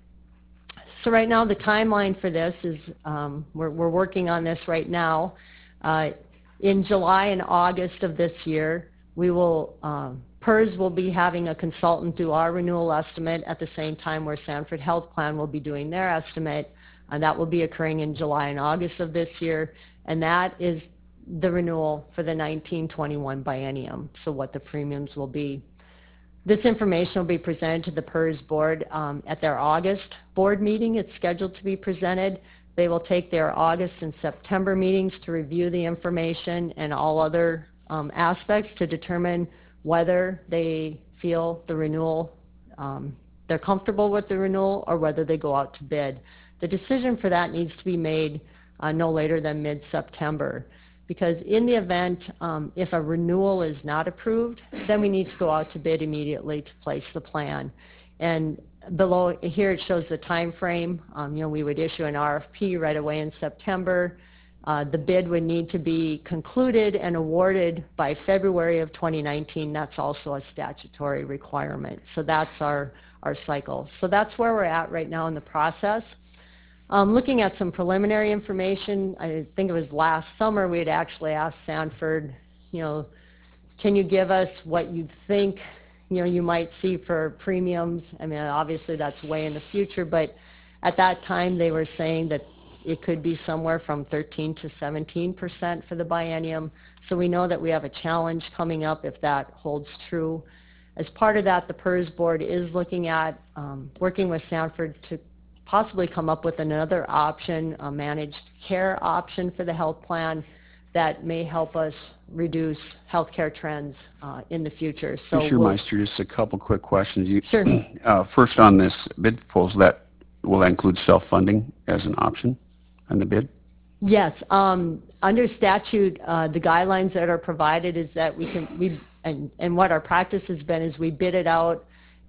So right now the timeline for this is, um, we're, we're working on this right now. Uh, in July and August of this year, we will, um, PERS will be having a consultant do our renewal estimate at the same time where Sanford Health Plan will be doing their estimate. And that will be occurring in July and August of this year. And that is the renewal for the nineteen twenty-one biennium, so what the premiums will be. This information will be presented to the PERS board um, at their August board meeting. It's scheduled to be presented. They will take their August and September meetings to review the information and all other um, aspects to determine whether they feel the renewal, um, they're comfortable with the renewal, or whether they go out to bid. The decision for that needs to be made uh, no later than mid-September, because in the event um, if a renewal is not approved, then we need to go out to bid immediately to place the plan. And below here it shows the time frame. Um, you know, we would issue an R F P right away in September. Uh, the bid would need to be concluded and awarded by February of twenty nineteen. That's also a statutory requirement. So that's our, our cycle. So that's where we're at right now in the process. Um, looking at some preliminary information, I think it was last summer we had actually asked Sanford, you know, can you give us what you think, you know, you might see for premiums? I mean, obviously that's way in the future, but at that time they were saying that it could be somewhere from thirteen to seventeen percent for the biennium. So we know that we have a challenge coming up if that holds true. As part of that, the PERS board is looking at um, working with Sanford to possibly come up with another option, a managed care option for the health plan that may help us reduce healthcare trends uh, in the future. So Mister we'll, Meister, just a couple quick questions. You, Sure. Uh, first, on this bid proposal, that will that include self-funding as an option on the bid? Yes, um, under statute, uh, the guidelines that are provided is that we can, we, and, and what our practice has been is we bid it out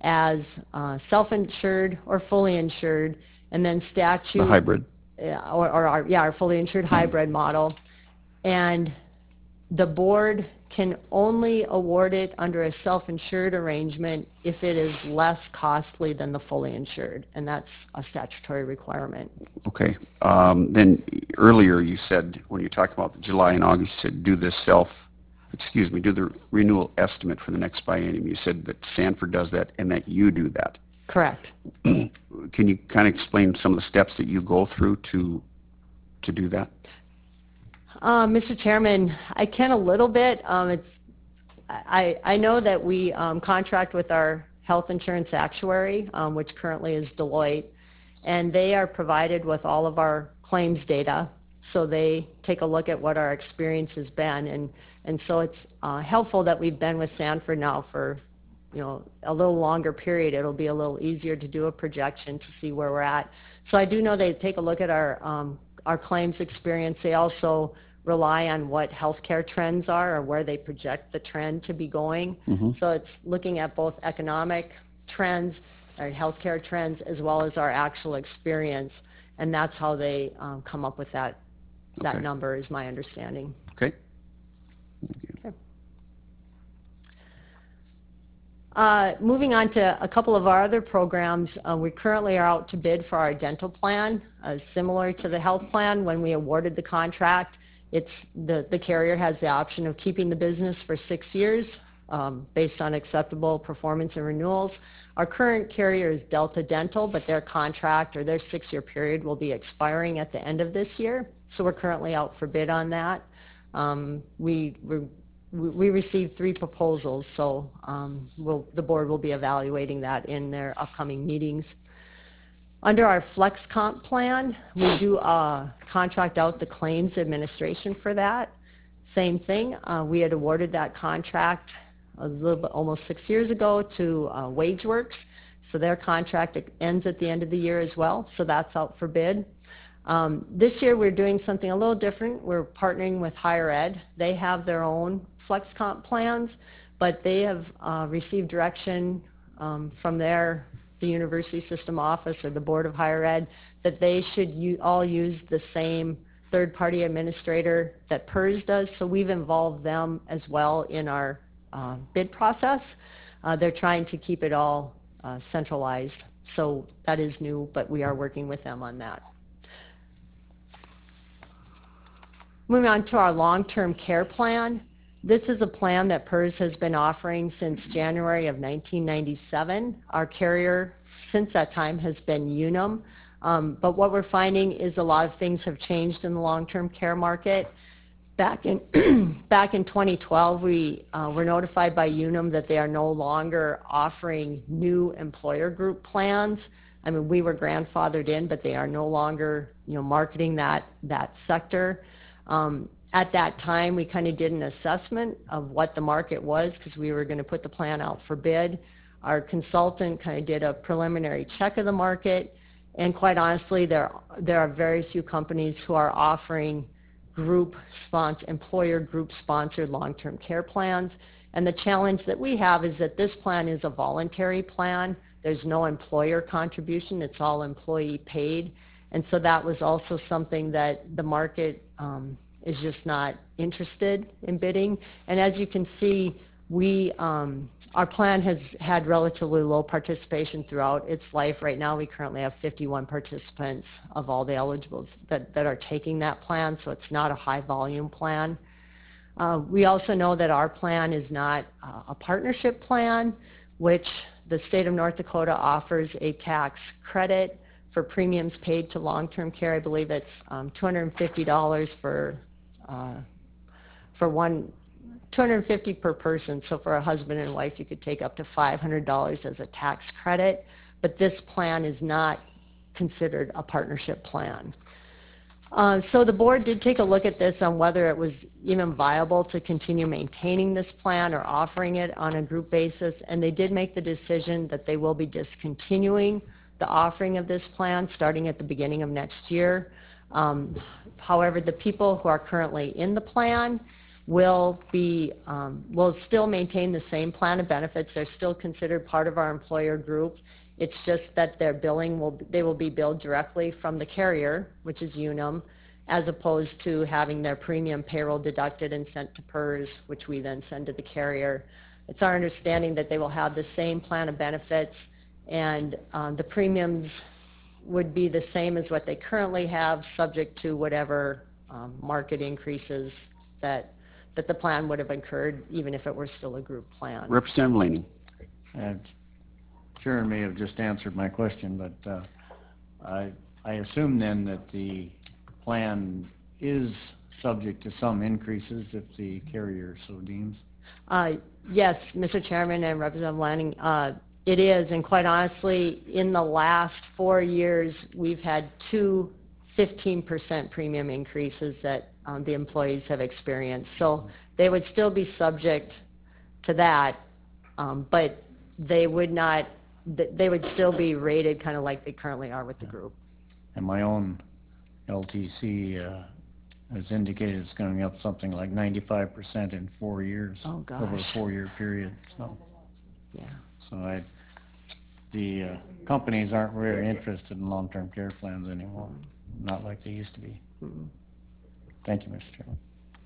as uh, self-insured or fully insured, and then statute, The hybrid. yeah, or, or our, yeah, our fully insured hybrid model. And the board can only award it under a self-insured arrangement if it is less costly than the fully insured, and that's a statutory requirement. Okay. Um, then earlier you said, when you talked about the July and August, you said do the self, excuse me, do the renewal estimate for the next biennium. You said that Sanford does that and that you do that. Correct. Can you kind of explain some of the steps that you go through to to do that? Uh, Mister Chairman, I can a little bit. Um, it's, I, I know that we um, contract with our health insurance actuary, um, which currently is Deloitte, and they are provided with all of our claims data. So they take a look at what our experience has been, and, and so it's uh, helpful that we've been with Sanford now for, you know, a little longer period. It'll be a little easier to do a projection to see where we're at. So I do know they take a look at our um, our claims experience. They also rely on what healthcare trends are or where they project the trend to be going. So it's looking at both economic trends, our healthcare trends, as well as our actual experience, and that's how they um, come up with that that Okay. number, is my understanding. Okay? Uh, moving on to a couple of our other programs, uh, we currently are out to bid for our dental plan, uh, similar to the health plan. When we awarded the contract, it's the, the carrier has the option of keeping the business for six years um, based on acceptable performance and renewals. Our current carrier is Delta Dental, but their contract or their six-year period will be expiring at the end of this year. So we're currently out for bid on that. Um, we, we're We we received three proposals, so um, we'll, the board will be evaluating that in their upcoming meetings. Under our Flex Comp plan, we do uh, contract out the claims administration for that. Same thing, uh, we had awarded that contract a little bit, almost six years ago to uh, WageWorks. So their contract ends at the end of the year as well, so that's out for bid. Um, this year we're doing something a little different. We're partnering with Higher Ed. They have their own Flex Comp plans, but they have uh, received direction um, from their the University System Office or the Board of Higher Ed that they should u- all use the same third-party administrator that PERS does. So we've involved them as well in our uh, bid process. Uh, they're trying to keep it all uh, centralized. So that is new, but we are working with them on that. Moving on to our long-term care plan. This is a plan that PERS has been offering since January of nineteen ninety-seven. Our carrier since that time has been Unum. Um, but what we're finding is a lot of things have changed in the long-term care market. Back in, back in twenty twelve, we uh, were notified by Unum that they are no longer offering new employer group plans. I mean, we were grandfathered in, but they are no longer, you know, marketing that, that sector. Um, at that time, we kind of did an assessment of what the market was because we were going to put the plan out for bid. Our consultant kind of did a preliminary check of the market, and quite honestly, there, there are very few companies who are offering group sponsor, employer group sponsored long-term care plans. And the challenge that we have is that this plan is a voluntary plan. There's no employer contribution. It's all employee paid. And so that was also something that the market um, is just not interested in bidding. And as you can see, we um, our plan has had relatively low participation throughout its life. Right now, we currently have fifty-one participants of all the eligibles that, that are taking that plan, so it's not a high volume plan. Uh, we also know that our plan is not uh, a partnership plan, which the state of North Dakota offers a tax credit for premiums paid to long-term care. I believe it's um, two hundred fifty dollars for uh, for one, two hundred fifty dollars per person. So for a husband and wife, you could take up to five hundred dollars as a tax credit. But this plan is not considered a partnership plan. Uh, so the board did take a look at this on whether it was even viable to continue maintaining this plan or offering it on a group basis, and they did make the decision that they will be discontinuing the offering of this plan starting at the beginning of next year. Um, however, the people who are currently in the plan will be um, will still maintain the same plan of benefits. They're still considered part of our employer group. It's just that their billing will they will be billed directly from the carrier, which is Unum, as opposed to having their premium payroll deducted and sent to PERS, which we then send to the carrier. It's our understanding that they will have the same plan of benefits, and um, the premiums would be the same as what they currently have, subject to whatever um, market increases that that the plan would have incurred, even if it were still a group plan. Representative Laney. And Sharon may have just answered my question, but uh, I, I assume then that the plan is subject to some increases if the carrier so deems? Uh, yes, Mister Chairman and Representative Lanning, uh, it is, and quite honestly, in the last four years, we've had two fifteen percent premium increases that um, the employees have experienced. So they would still be subject to that, um, but they would not, they would still be rated kind of like they currently are with the group. And my own L T C uh, has indicated it's going up something like ninety-five percent in four years. Oh, Over a gosh. four-year period, so. Yeah. So I, the uh, companies aren't very interested in long-term care plans anymore, not like they used to be. Thank you, Mister Chairman.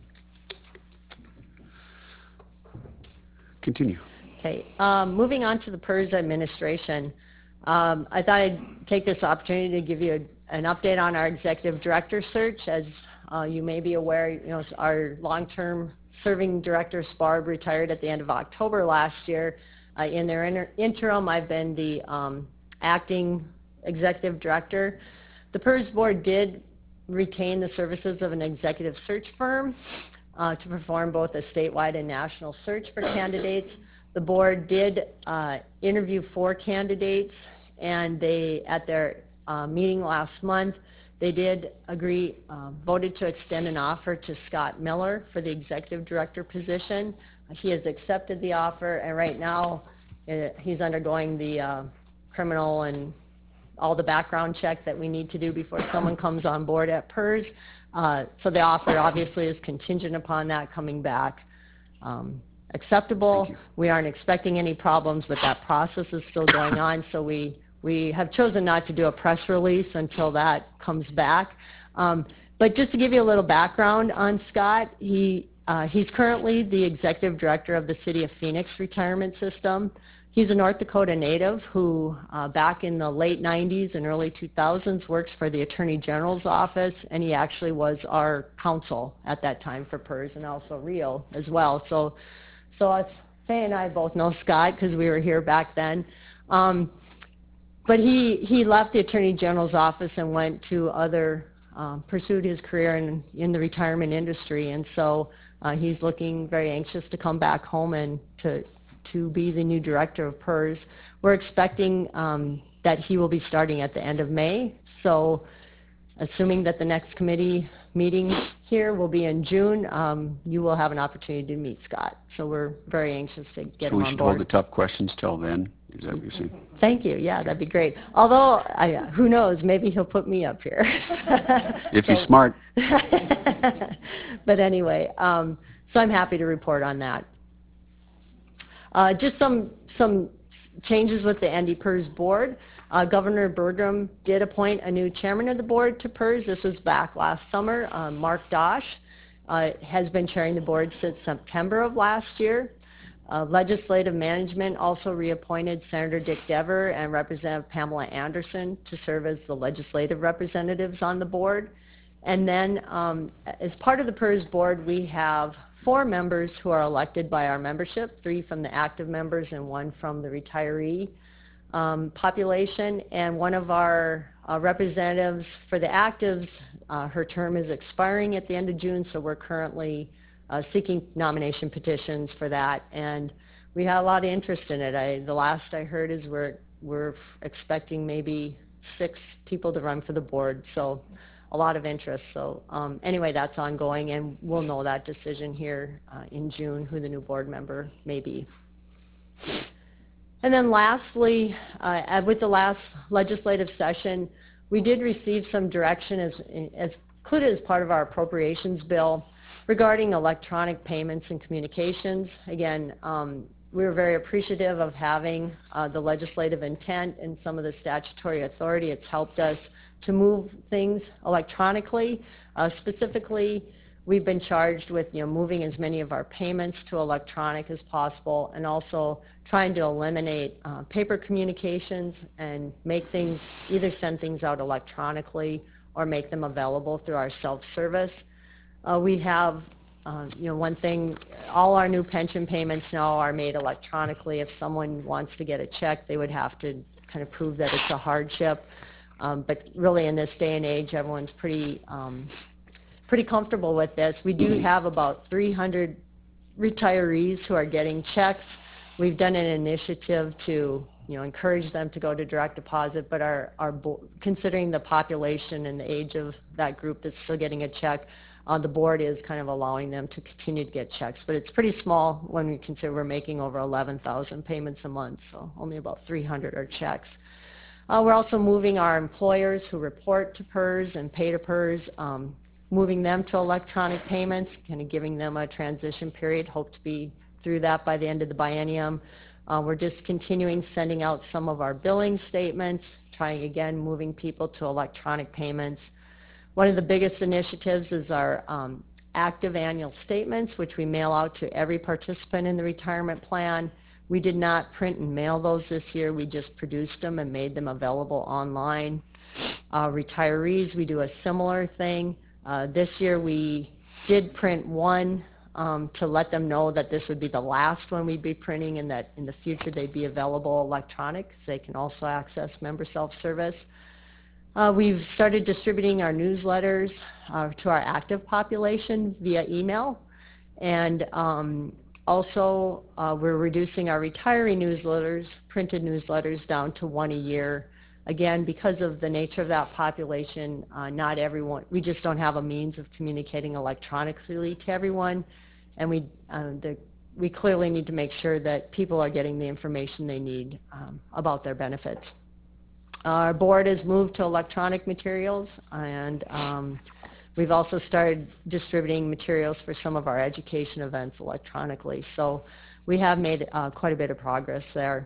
Continue. Okay, um, moving on to the PERS administration. Um, I thought I'd take this opportunity to give you a, an update on our executive director search. As uh, you may be aware, you know, our long-term serving director, Sparb, retired at the end of October last year. Uh, in their inter interim, I've been the um, acting executive director. The PERS board did retain the services of an executive search firm uh, to perform both a statewide and national search for candidates. The board did uh, interview four candidates, and they, at their uh, meeting last month, they did agree, uh, voted to extend an offer to Scott Miller for the executive director position. He has accepted the offer, and right now uh, he's undergoing the uh, criminal and all the background check that we need to do before someone comes on board at PERS. Uh, so the offer obviously is contingent upon that coming back um, acceptable. We aren't expecting any problems, but that process is still going on, so we, we have chosen not to do a press release until that comes back. Um, but just to give you a little background on Scott, he, uh, he's currently the executive director of the City of Phoenix Retirement System. He's a North Dakota native who uh, back in the late nineties and early two thousands works for the Attorney General's office, and he actually was our counsel at that time for PERS and also Rio as well. So, so us, Faye and I both know Scott because we were here back then. Um, but he, he left the Attorney General's office and went to other, um, pursued his career in, in the retirement industry, and so uh, he's looking very anxious to come back home and to to be the new director of PERS. We're expecting um, that he will be starting at the end of May, so assuming that the next committee meeting here will be in June, um, you will have an opportunity to meet Scott. So we're very anxious to get So him we on should hold the board. tough questions till then. Is that what you're saying? Thank you. Yeah, that'd be great. Although, I, who knows, maybe he'll put me up here. If So- he's smart. But anyway, um, so I'm happy to report on that. Uh, just some some changes with the N D PERS board. Uh, Governor Bergam did appoint a new chairman of the board to PERS. This was back last summer. Uh, Mark Dosh uh, has been chairing the board since September of last year. Uh, legislative management also reappointed Senator Dick Dever and Representative Pamela Anderson to serve as the legislative representatives on the board. And then um, as part of the PERS board, we have four members who are elected by our membership, three from the active members and one from the retiree um, population. And one of our uh, representatives for the actives, uh, her term is expiring at the end of June, so we're currently uh, seeking nomination petitions for that. And we had a lot of interest in it. I, the last I heard is we're, we're expecting maybe six people to run for the board. So a lot of interest. So um, anyway, that's ongoing, and we'll know that decision here uh, in June, who the new board member may be. And then lastly, uh, with the last legislative session, we did receive some direction as, as included as part of our appropriations bill regarding electronic payments and communications. Again, um, we were very appreciative of having uh, the legislative intent and some of the statutory authority. It's helped us to move things electronically. Uh, specifically, we've been charged with you know, moving as many of our payments to electronic as possible, and also trying to eliminate uh, paper communications and make things, either send things out electronically or make them available through our self-service. Uh, we have Uh, you know, one thing, all our new pension payments now are made electronically. If someone wants to get a check, they would have to kind of prove that it's a hardship. Um, but really in this day and age, everyone's pretty, um, pretty comfortable with this. We do have about three hundred retirees who are getting checks. We've done an initiative to, you know, encourage them to go to direct deposit, but our, our considering the population and the age of that group that's still getting a check, Uh, the board is kind of allowing them to continue to get checks, but it's pretty small when we consider we're making over eleven thousand payments a month, so only about three hundred are checks. Uh, we're also moving our employers who report to PERS and pay to PERS um, moving them to electronic payments, kind of giving them a transition period. Hope to be through that by the end of the biennium. Uh, we're just continuing sending out some of our billing statements, trying again moving people to electronic payments. One of the biggest initiatives is our um, active annual statements, which we mail out to every participant in the retirement plan. We did not print and mail those this year. We just produced them and made them available online. Uh, retirees, we do a similar thing. Uh, this year we did print one um, to let them know that this would be the last one we'd be printing and that in the future they'd be available electronic, so they can also access member self-service. Uh, we've started distributing our newsletters uh, to our active population via email, and um, also uh, we're reducing our retiree newsletters, printed newsletters, down to one a year. Again, because of the nature of that population, uh, not everyone, we just don't have a means of communicating electronically to everyone, and we, uh, the, we clearly need to make sure that people are getting the information they need um, about their benefits. Our board has moved to electronic materials, and um, we've also started distributing materials for some of our education events electronically. So we have made uh, quite a bit of progress there.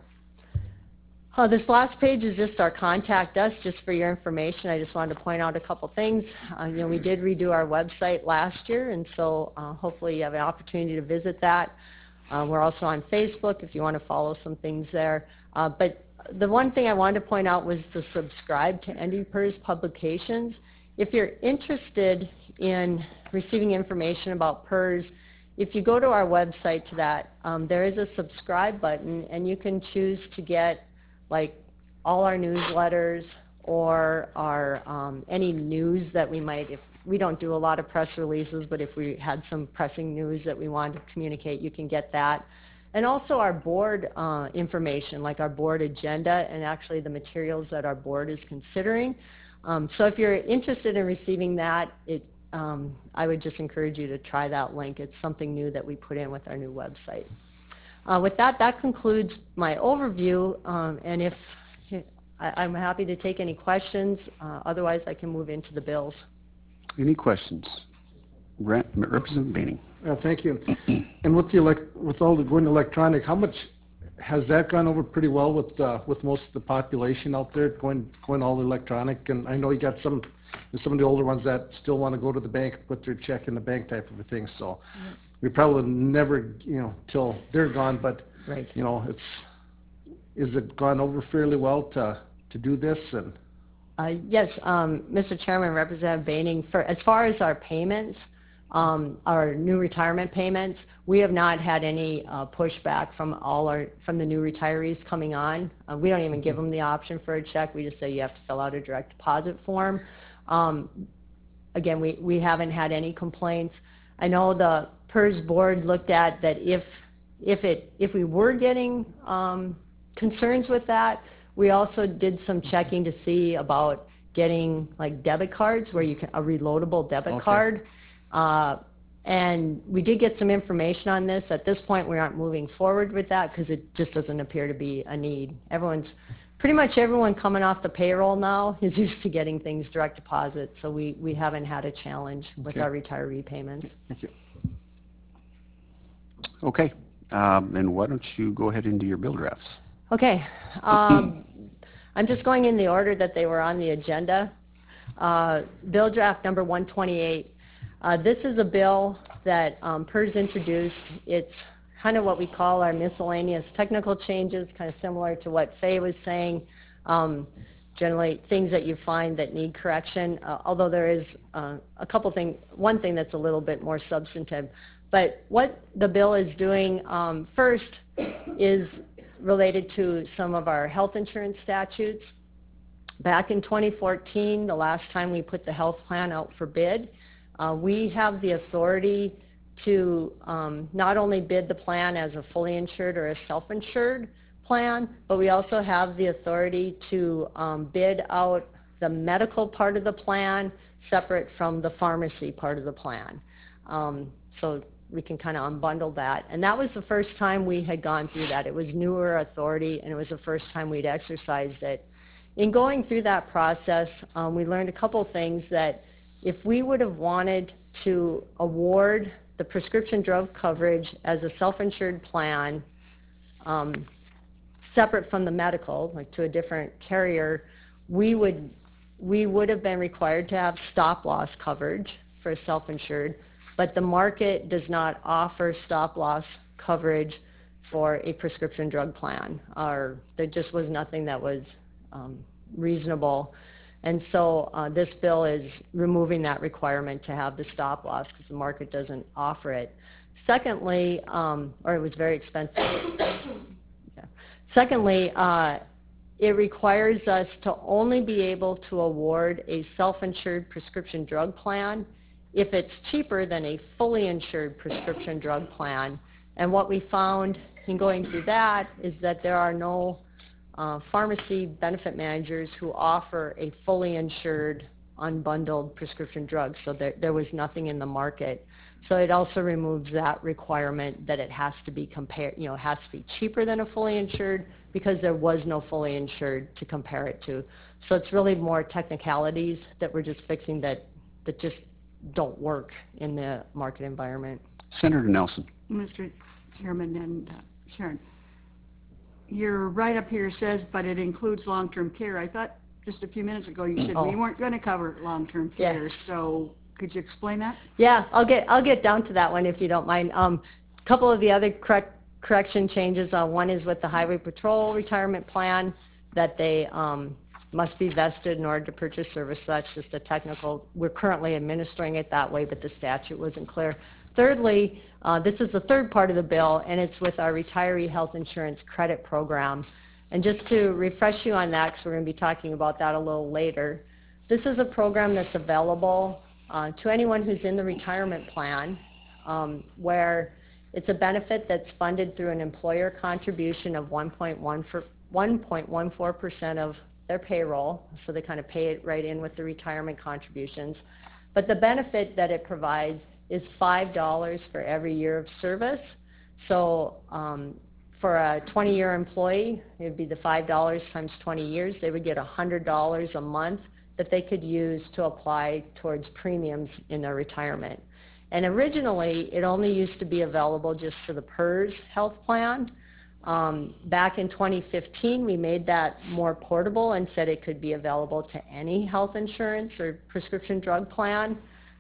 Uh, this last page is just our contact us, just for your information. I just wanted to point out a couple things. Uh, you know, we did redo our website last year, and so uh, hopefully you have an opportunity to visit that. Uh, we're also on Facebook if you want to follow some things there. Uh, but the one thing I wanted to point out was to subscribe to N D P E R S publications. If you're interested in receiving information about P E R S, if you go to our website to that, um, there is a subscribe button, and you can choose to get like all our newsletters or our um, any news that we might, if we don't do a lot of press releases, but if we had some pressing news that we wanted to communicate, you can get that. And also our board uh, information, like our board agenda and actually the materials that our board is considering. Um, so if you're interested in receiving that, it, um, I would just encourage you to try that link. It's something new that we put in with our new website. Uh, with that, that concludes my overview, um, and if I, I'm happy to take any questions. Uh, otherwise, I can move into the bills. Any questions? Grant, Representative Baining. Uh, thank you. And with the elect, with all the going electronic, how much has that gone over pretty well with uh, with most of the population out there going going all electronic? And I know you got some some of the older ones that still want to go to the bank, put their check in the bank type of a thing. So we probably never, you know, till they're gone. But Right. you know, it's is it gone over fairly well to to do this? And Uh, yes, um, Mister Chairman, Representative Baining, for as far as our payments, um, our new retirement payments, we have not had any uh, pushback from all our from the new retirees coming on. Uh, we don't even give them the option for a check. We just say you have to fill out a direct deposit form. Um, again, we we haven't had any complaints. I know the P E R S board looked at that if if it if we were getting um, concerns with that. We also did some checking to see about getting like debit cards where you can, a reloadable debit Okay. card. Uh, and we did get some information on this. At this point, we aren't moving forward with that because it just doesn't appear to be a need. Everyone's, pretty much everyone coming off the payroll now is used to getting things direct deposit. So we, we haven't had a challenge with Okay. our retiree payments. thank you. Okay. Um, and why don't you go ahead and do your bill drafts? Okay, um, I'm just going in the order that they were on the agenda. Uh, bill draft number one twenty-eight. Uh, this is a bill that um, P E R S introduced. It's kind of what we call our miscellaneous technical changes, kind of similar to what Faye was saying. Um, generally, things that you find that need correction, uh, although there is uh, a couple things, one thing that's a little bit more substantive. But what the bill is doing um, first is related to some of our health insurance statutes. Back in twenty fourteen, the last time we put the health plan out for bid, uh, we have the authority to um, not only bid the plan as a fully insured or a self-insured plan, but we also have the authority to um, bid out the medical part of the plan separate from the pharmacy part of the plan. Um, so we can kind of unbundle that. And that was the first time we had gone through that. It was newer authority, and it was the first time we'd exercised it. In going through that process, um, we learned a couple things that if we would have wanted to award the prescription drug coverage as a self-insured plan, um, separate from the medical, like to a different carrier, we would we would have been required to have stop-loss coverage for self-insured, but the market does not offer stop-loss coverage for a prescription drug plan, or there just was nothing that was um, reasonable. And so uh, this bill is removing that requirement to have the stop-loss because the market doesn't offer it. Secondly, um, or it was very expensive. Yeah. Secondly, uh, it requires us to only be able to award a self-insured prescription drug plan if it's cheaper than a fully insured prescription drug plan. And what we found in going through that is that there are no uh, pharmacy benefit managers who offer a fully insured unbundled prescription drug, so there, there was nothing in the market. So it also removes that requirement that it has to be compared, you know, it has to be cheaper than a fully insured because there was no fully insured to compare it to. So it's really more technicalities that we're just fixing that, that just don't work in the market environment. Senator Nelson. Mister Chairman and uh, Sharon, your write-up here says, but it includes long-term care. I thought just a few minutes ago you said Oh. we weren't going to cover long-term Yeah. care, so could you explain that? Yeah, I'll get I'll get down to that one if you don't mind. A um, couple of the other correct, correction changes. Uh, one is with the Highway Patrol retirement plan that they um, must be vested in order to purchase service. So that's just a technical. We're currently administering it that way, but the statute wasn't clear. Thirdly, uh, this is the third part of the bill, and it's with our retiree health insurance credit program. And just to refresh you on that, because we're going to be talking about that a little later, this is a program that's available uh, to anyone who's in the retirement plan, um, where it's a benefit that's funded through an employer contribution of one point one four percent of their payroll, so they kind of pay it right in with the retirement contributions. But the benefit that it provides is five dollars for every year of service. So um, for a twenty-year employee, it would be the five dollars times twenty years. They would get one hundred dollars a month that they could use to apply towards premiums in their retirement. And originally, it only used to be available just for the PERS health plan. Um, back in twenty fifteen, we made that more portable and said it could be available to any health insurance or prescription drug plan,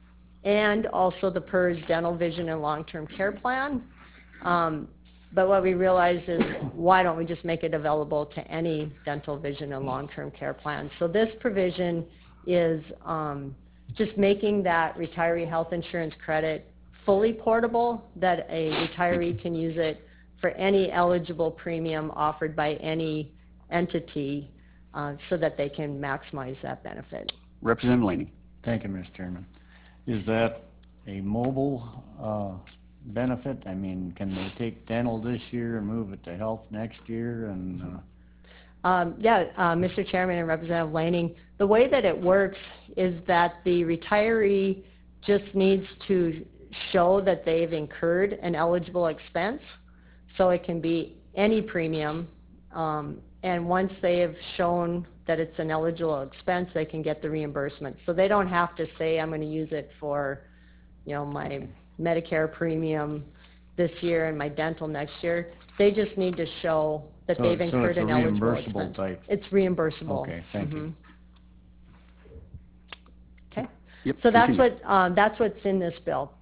and also the PERS dental, vision, and long-term care plan. Um, but what we realized is, why don't we just make it available to any dental, vision, and long-term care plan? So this provision is um, just making that retiree health insurance credit fully portable, that a retiree can use it for any eligible premium offered by any entity uh, so that they can maximize that benefit. Representative Laney. Thank you, Mister Chairman. Is that a mobile uh, benefit? I mean, can they take dental this year and move it to health next year? And uh, Um, yeah, uh, Mister Chairman and Representative Lanning, the way that it works is that the retiree just needs to show that they've incurred an eligible expense. So it can be any premium, um, and once they have shown that it's an eligible expense, they can get the reimbursement. So they don't have to say, I'm going to use it for, you know, my Medicare premium this year and my dental next year. They just need to show that So- they've so incurred it's a an eligible reimbursable expense. type. It's reimbursable. okay, thank you. Okay. Yep, So that's continue. what um, that's what's in this bill.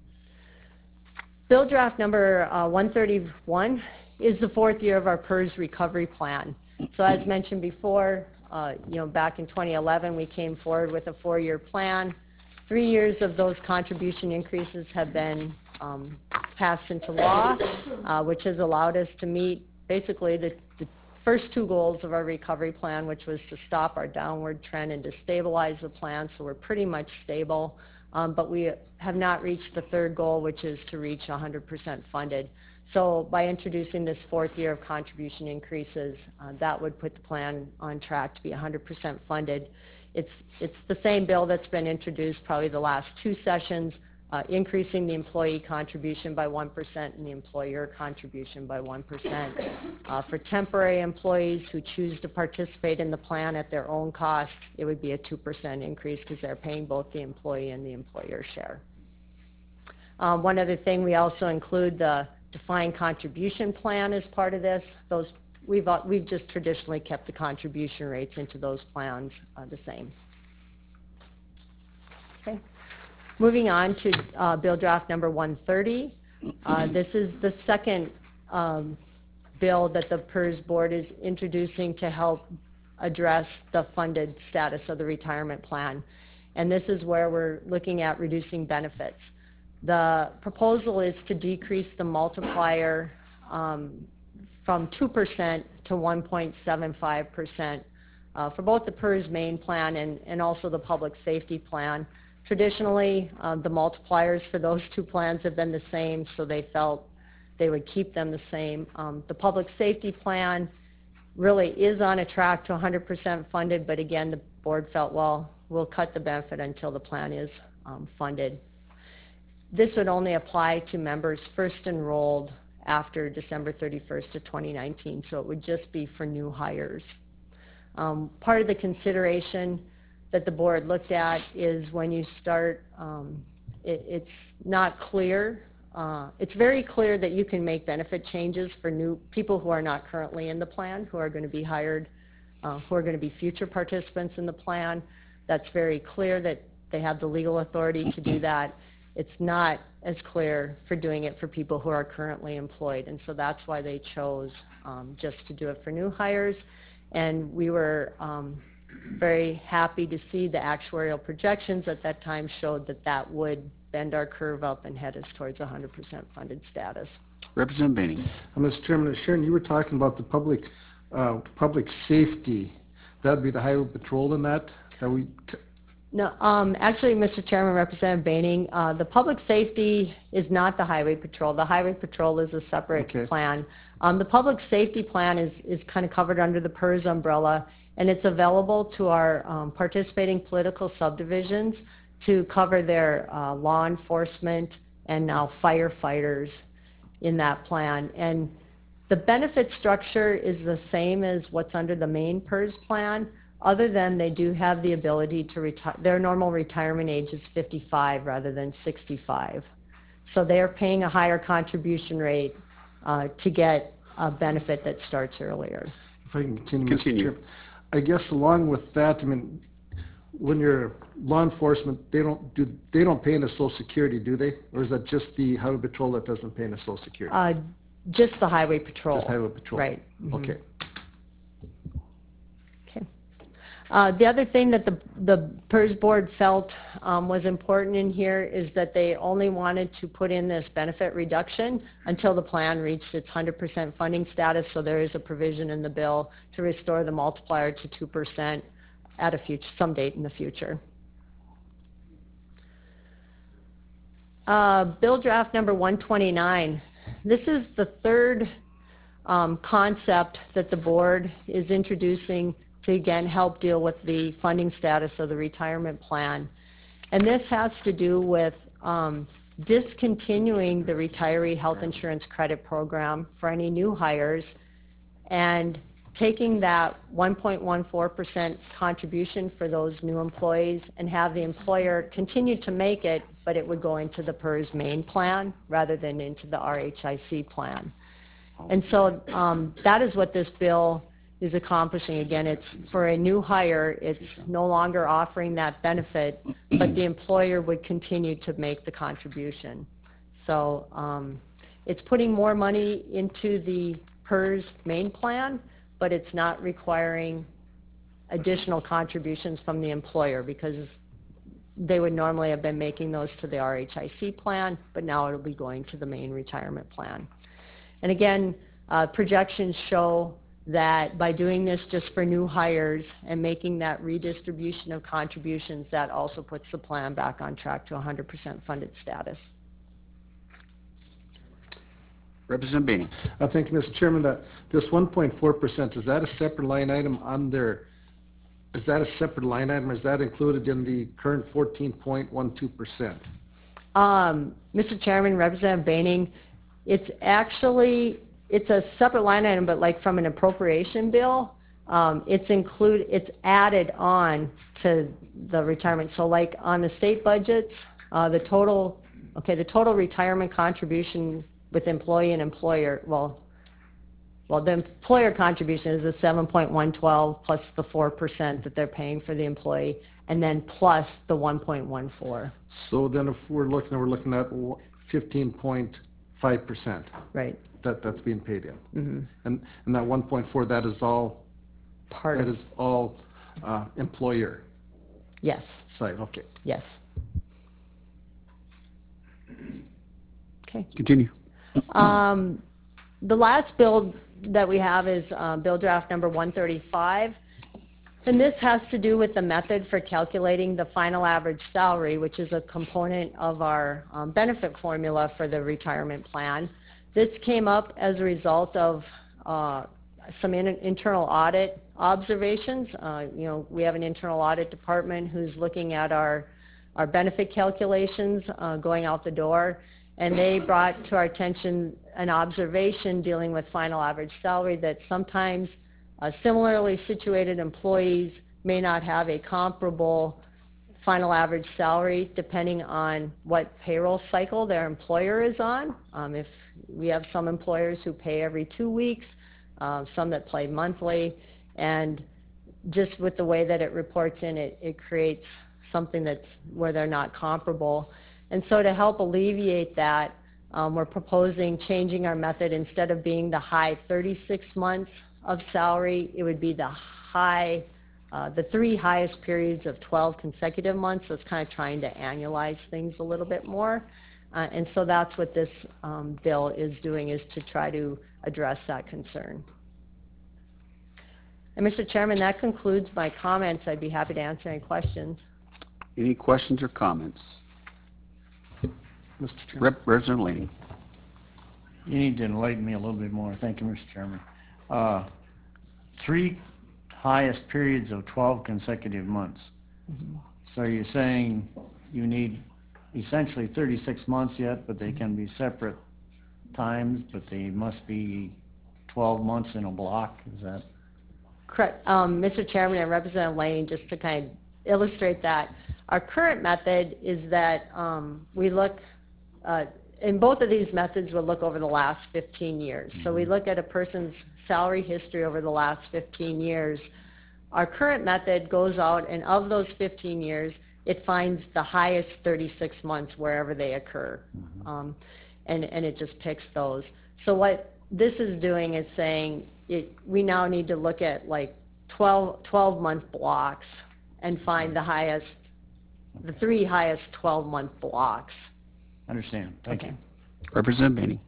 Bill draft number uh, one thirty-one is the fourth year of our PERS recovery plan. So as mentioned before, uh, you know, back in twenty eleven, we came forward with a four-year plan. Three years of those contribution increases have been um, passed into law, uh, which has allowed us to meet basically the, the first two goals of our recovery plan, which was to stop our downward trend and to stabilize the plan, so we're pretty much stable. Um, but we have not reached the third goal, which is to reach one hundred percent funded. So by introducing this fourth year of contribution increases, uh, that would put the plan on track to be one hundred percent funded. It's, it's the same bill that's been introduced probably the last two sessions, uh, increasing the employee contribution by one percent and the employer contribution by one percent. Uh, for temporary employees who choose to participate in the plan at their own cost, it would be a two percent increase because they're paying both the employee and the employer share. Um, one other thing, we also include the defined contribution plan as part of this. Those we've uh, we've just traditionally kept the contribution rates into those plans uh, the same. Okay. Moving on to uh, bill draft number one thirty. Uh, this is the second um, bill that the P E R S board is introducing to help address the funded status of the retirement plan. And this is where we're looking at reducing benefits. The proposal is to decrease the multiplier um, from two percent to one point seven five percent uh, for both the P E R S main plan and, and also the public safety plan. Traditionally, uh, the multipliers for those two plans have been the same, so they felt they would keep them the same. Um, the public safety plan really is on a track to one hundred percent funded, but again, the board felt, well, we'll cut the benefit until the plan is um, funded. This would only apply to members first enrolled after December thirty-first of twenty nineteen, so it would just be for new hires. Um, part of the consideration that the board looked at is when you start, um, it, it's not clear. Uh, it's very clear that you can make benefit changes for new people who are not currently in the plan, who are going to be hired, uh, who are going to be future participants in the plan. That's very clear that they have the legal authority to do that. It's not as clear for doing it for people who are currently employed, and so that's why they chose um, just to do it for new hires. And we were um, very happy to see the actuarial projections at that time showed that that would bend our curve up and head us towards one hundred percent funded status. Representative Benning. Uh, Mister Chairman, Sharon, you were talking about the public, uh, public safety. That'd be the highway patrol in that? That we t No, um, actually, Mister Chairman, Representative Baining, uh, the public safety is not the highway patrol. The highway patrol is a separate Okay. plan. Um, the public safety plan is, is kind of covered under the P E R S umbrella, and it's available to our um, participating political subdivisions to cover their uh, law enforcement and now firefighters in that plan. And the benefit structure is the same as what's under the main P E R S plan, other than they do have the ability to retire. Their normal retirement age is fifty-five rather than sixty-five. So they're paying a higher contribution rate uh, to get a benefit that starts earlier. If I can continue, Continue. Mister Chairman. I guess along with that, I mean, when you're law enforcement, they don't do they don't pay into Social Security, do they? Or is that just the highway patrol that doesn't pay into Social Security? Uh, just the highway patrol. Just highway patrol. Right. Okay. Okay. Uh, the other thing that the, the P E R S board felt um, was important in here is that they only wanted to put in this benefit reduction until the plan reached its one hundred percent funding status, so there is a provision in the bill to restore the multiplier to two percent at a future, some date in the future. Uh, bill draft number one twenty-nine. This is the third um, concept that the board is introducing to again help deal with the funding status of the retirement plan. And this has to do with um, discontinuing the retiree health insurance credit program for any new hires and taking that one point one four percent contribution for those new employees and have the employer continue to make it, but it would go into the P E R S main plan rather than into the R H I C plan. And so um, that is what this bill is accomplishing. Again, it's for a new hire, it's no longer offering that benefit, but the employer would continue to make the contribution. So um, it's putting more money into the P E R S main plan, but it's not requiring additional contributions from the employer because they would normally have been making those to the R H I C plan, but now it'll be going to the main retirement plan. And again, uh, projections show that by doing this just for new hires and making that redistribution of contributions, that also puts the plan back on track to one hundred percent funded status. Representative Benning. I think, Mister Chairman, that this one point four percent, is that a separate line item on their, is that a separate line item, or is that included in the current fourteen point one two percent? Um, Mister Chairman, Representative Baining, it's actually, it's a separate line item, but like from an appropriation bill, um, it's include, it's added on to the retirement. So like on the state budgets, uh, the total, okay, the total retirement contribution with employee and employer, well, well, the employer contribution is the seven point one one two plus the four percent that they're paying for the employee, and then plus the one point one four. So then if we're looking, we're looking at fifteen point five percent Right. that, that's being paid in. Mm-hmm. And, and that one point four, that is all, Part that of, is all uh, employer yes, side, okay. yes. Okay. Continue. Um, the last bill that we have is uh, bill draft number one thirty-five. And this has to do with the method for calculating the final average salary, which is a component of our um, benefit formula for the retirement plan. This came up as a result of uh, some in internal audit observations. Uh, you know, we have an internal audit department who's looking at our, our benefit calculations uh, going out the door. And they brought to our attention an observation dealing with final average salary that sometimes uh, similarly situated employees may not have a comparable final average salary depending on what payroll cycle their employer is on. Um, if we have some employers who pay every two weeks, uh, some that pay monthly, and just with the way that it reports in, it, it creates something that's where they're not comparable. And so to help alleviate that, um, we're proposing changing our method. Instead of being the high thirty-six months of salary, it would be the high, uh, the three highest periods of twelve consecutive months. So it's kind of trying to annualize things a little bit more. Uh, and so that's what this um, bill is doing, is to try to address that concern. And Mister Chairman, that concludes my comments. I'd be happy to answer any questions. Any questions or comments? Mister Chairman. Rep- Representative Laney. You need to enlighten me a little bit more. Thank you, Mister Chairman. Uh, Three highest periods of twelve consecutive months. Mm-hmm. So you're saying you need essentially thirty-six months yet, but they can be separate times, but they must be twelve months in a block, is that? Correct. Um, Mister Chairman and Representative Lane, just to kind of illustrate that, our current method is that um, we look, uh, in both of these methods, we'll look over the last fifteen years. So we look at a person's salary history over the last fifteen years. Our current method goes out, and of those fifteen years, it finds the highest thirty-six months wherever they occur. Mm-hmm. um, and, and it just picks those. So what this is doing is saying it, we now need to look at like twelve, twelve month blocks and find the highest, the three highest twelve month blocks. Understand. Thank Okay. you. Representative Benning.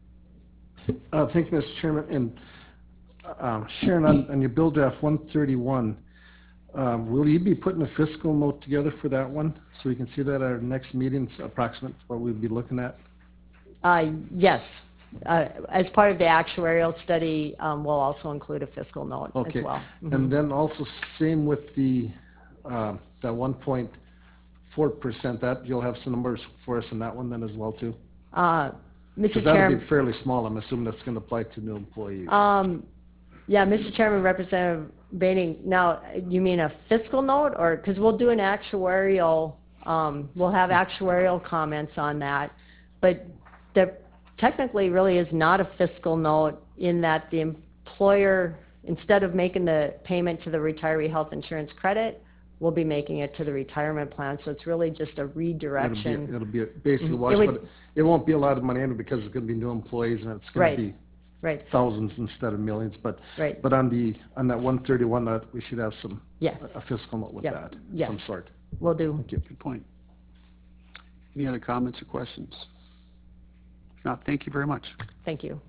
Uh, Thank you, Mister Chairman. And um, Sharon, on, on your bill draft one thirty-one, um, will you be putting a fiscal note together for that one? So we can see that at our next meeting, approximate what we'll be looking at? Uh, yes. Uh, as part of the actuarial study, um, we'll also include a fiscal note Okay. as well. And then also same with the, um, that one point four percent, that you'll have some numbers for us in that one then as well too? Uh, Mister Because that'll Chairman, be fairly small. I'm assuming that's going to apply to new employees. um, yeah, Mister Chairman, Representative Baining, now, you mean a fiscal note, or, because we'll do an actuarial, um, we'll have actuarial comments on that, but there technically really is not a fiscal note in that the employer, instead of making the payment to the retiree health insurance credit, will be making it to the retirement plan. So it's really just a It'll redirection. be, it'll be basically Mhm. wash, It would- but it won't be a lot of money in it because it's going to be new employees and it's going Right. to be Right, thousands instead of millions. But Right. but on the on that one thirty-one, that we should have some yes, a fiscal note with Yeah. that, Yes. some sort. will do. Thank you. Good point. Any other comments or questions? If not, thank you very much. Thank you.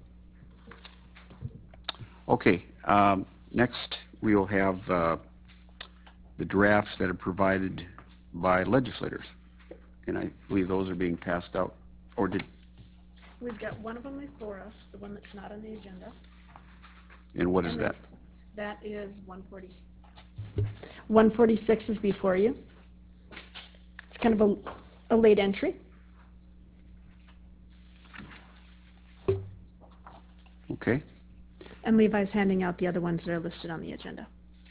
Okay, um, next we will have uh, the drafts that are provided by legislators. And I believe those are being passed out, or did, We've got one of them before us, the one that's not on the agenda. and what is And that? That is one forty. one forty-six is before you. It's kind of a, a late entry. Okay. And Levi's handing out the other ones that are listed on the agenda.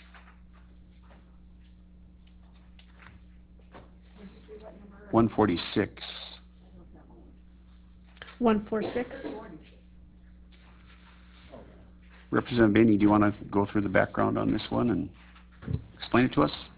one forty-six. one forty-six. Representative Bainey, do you want to go through the background on this one and explain it to us?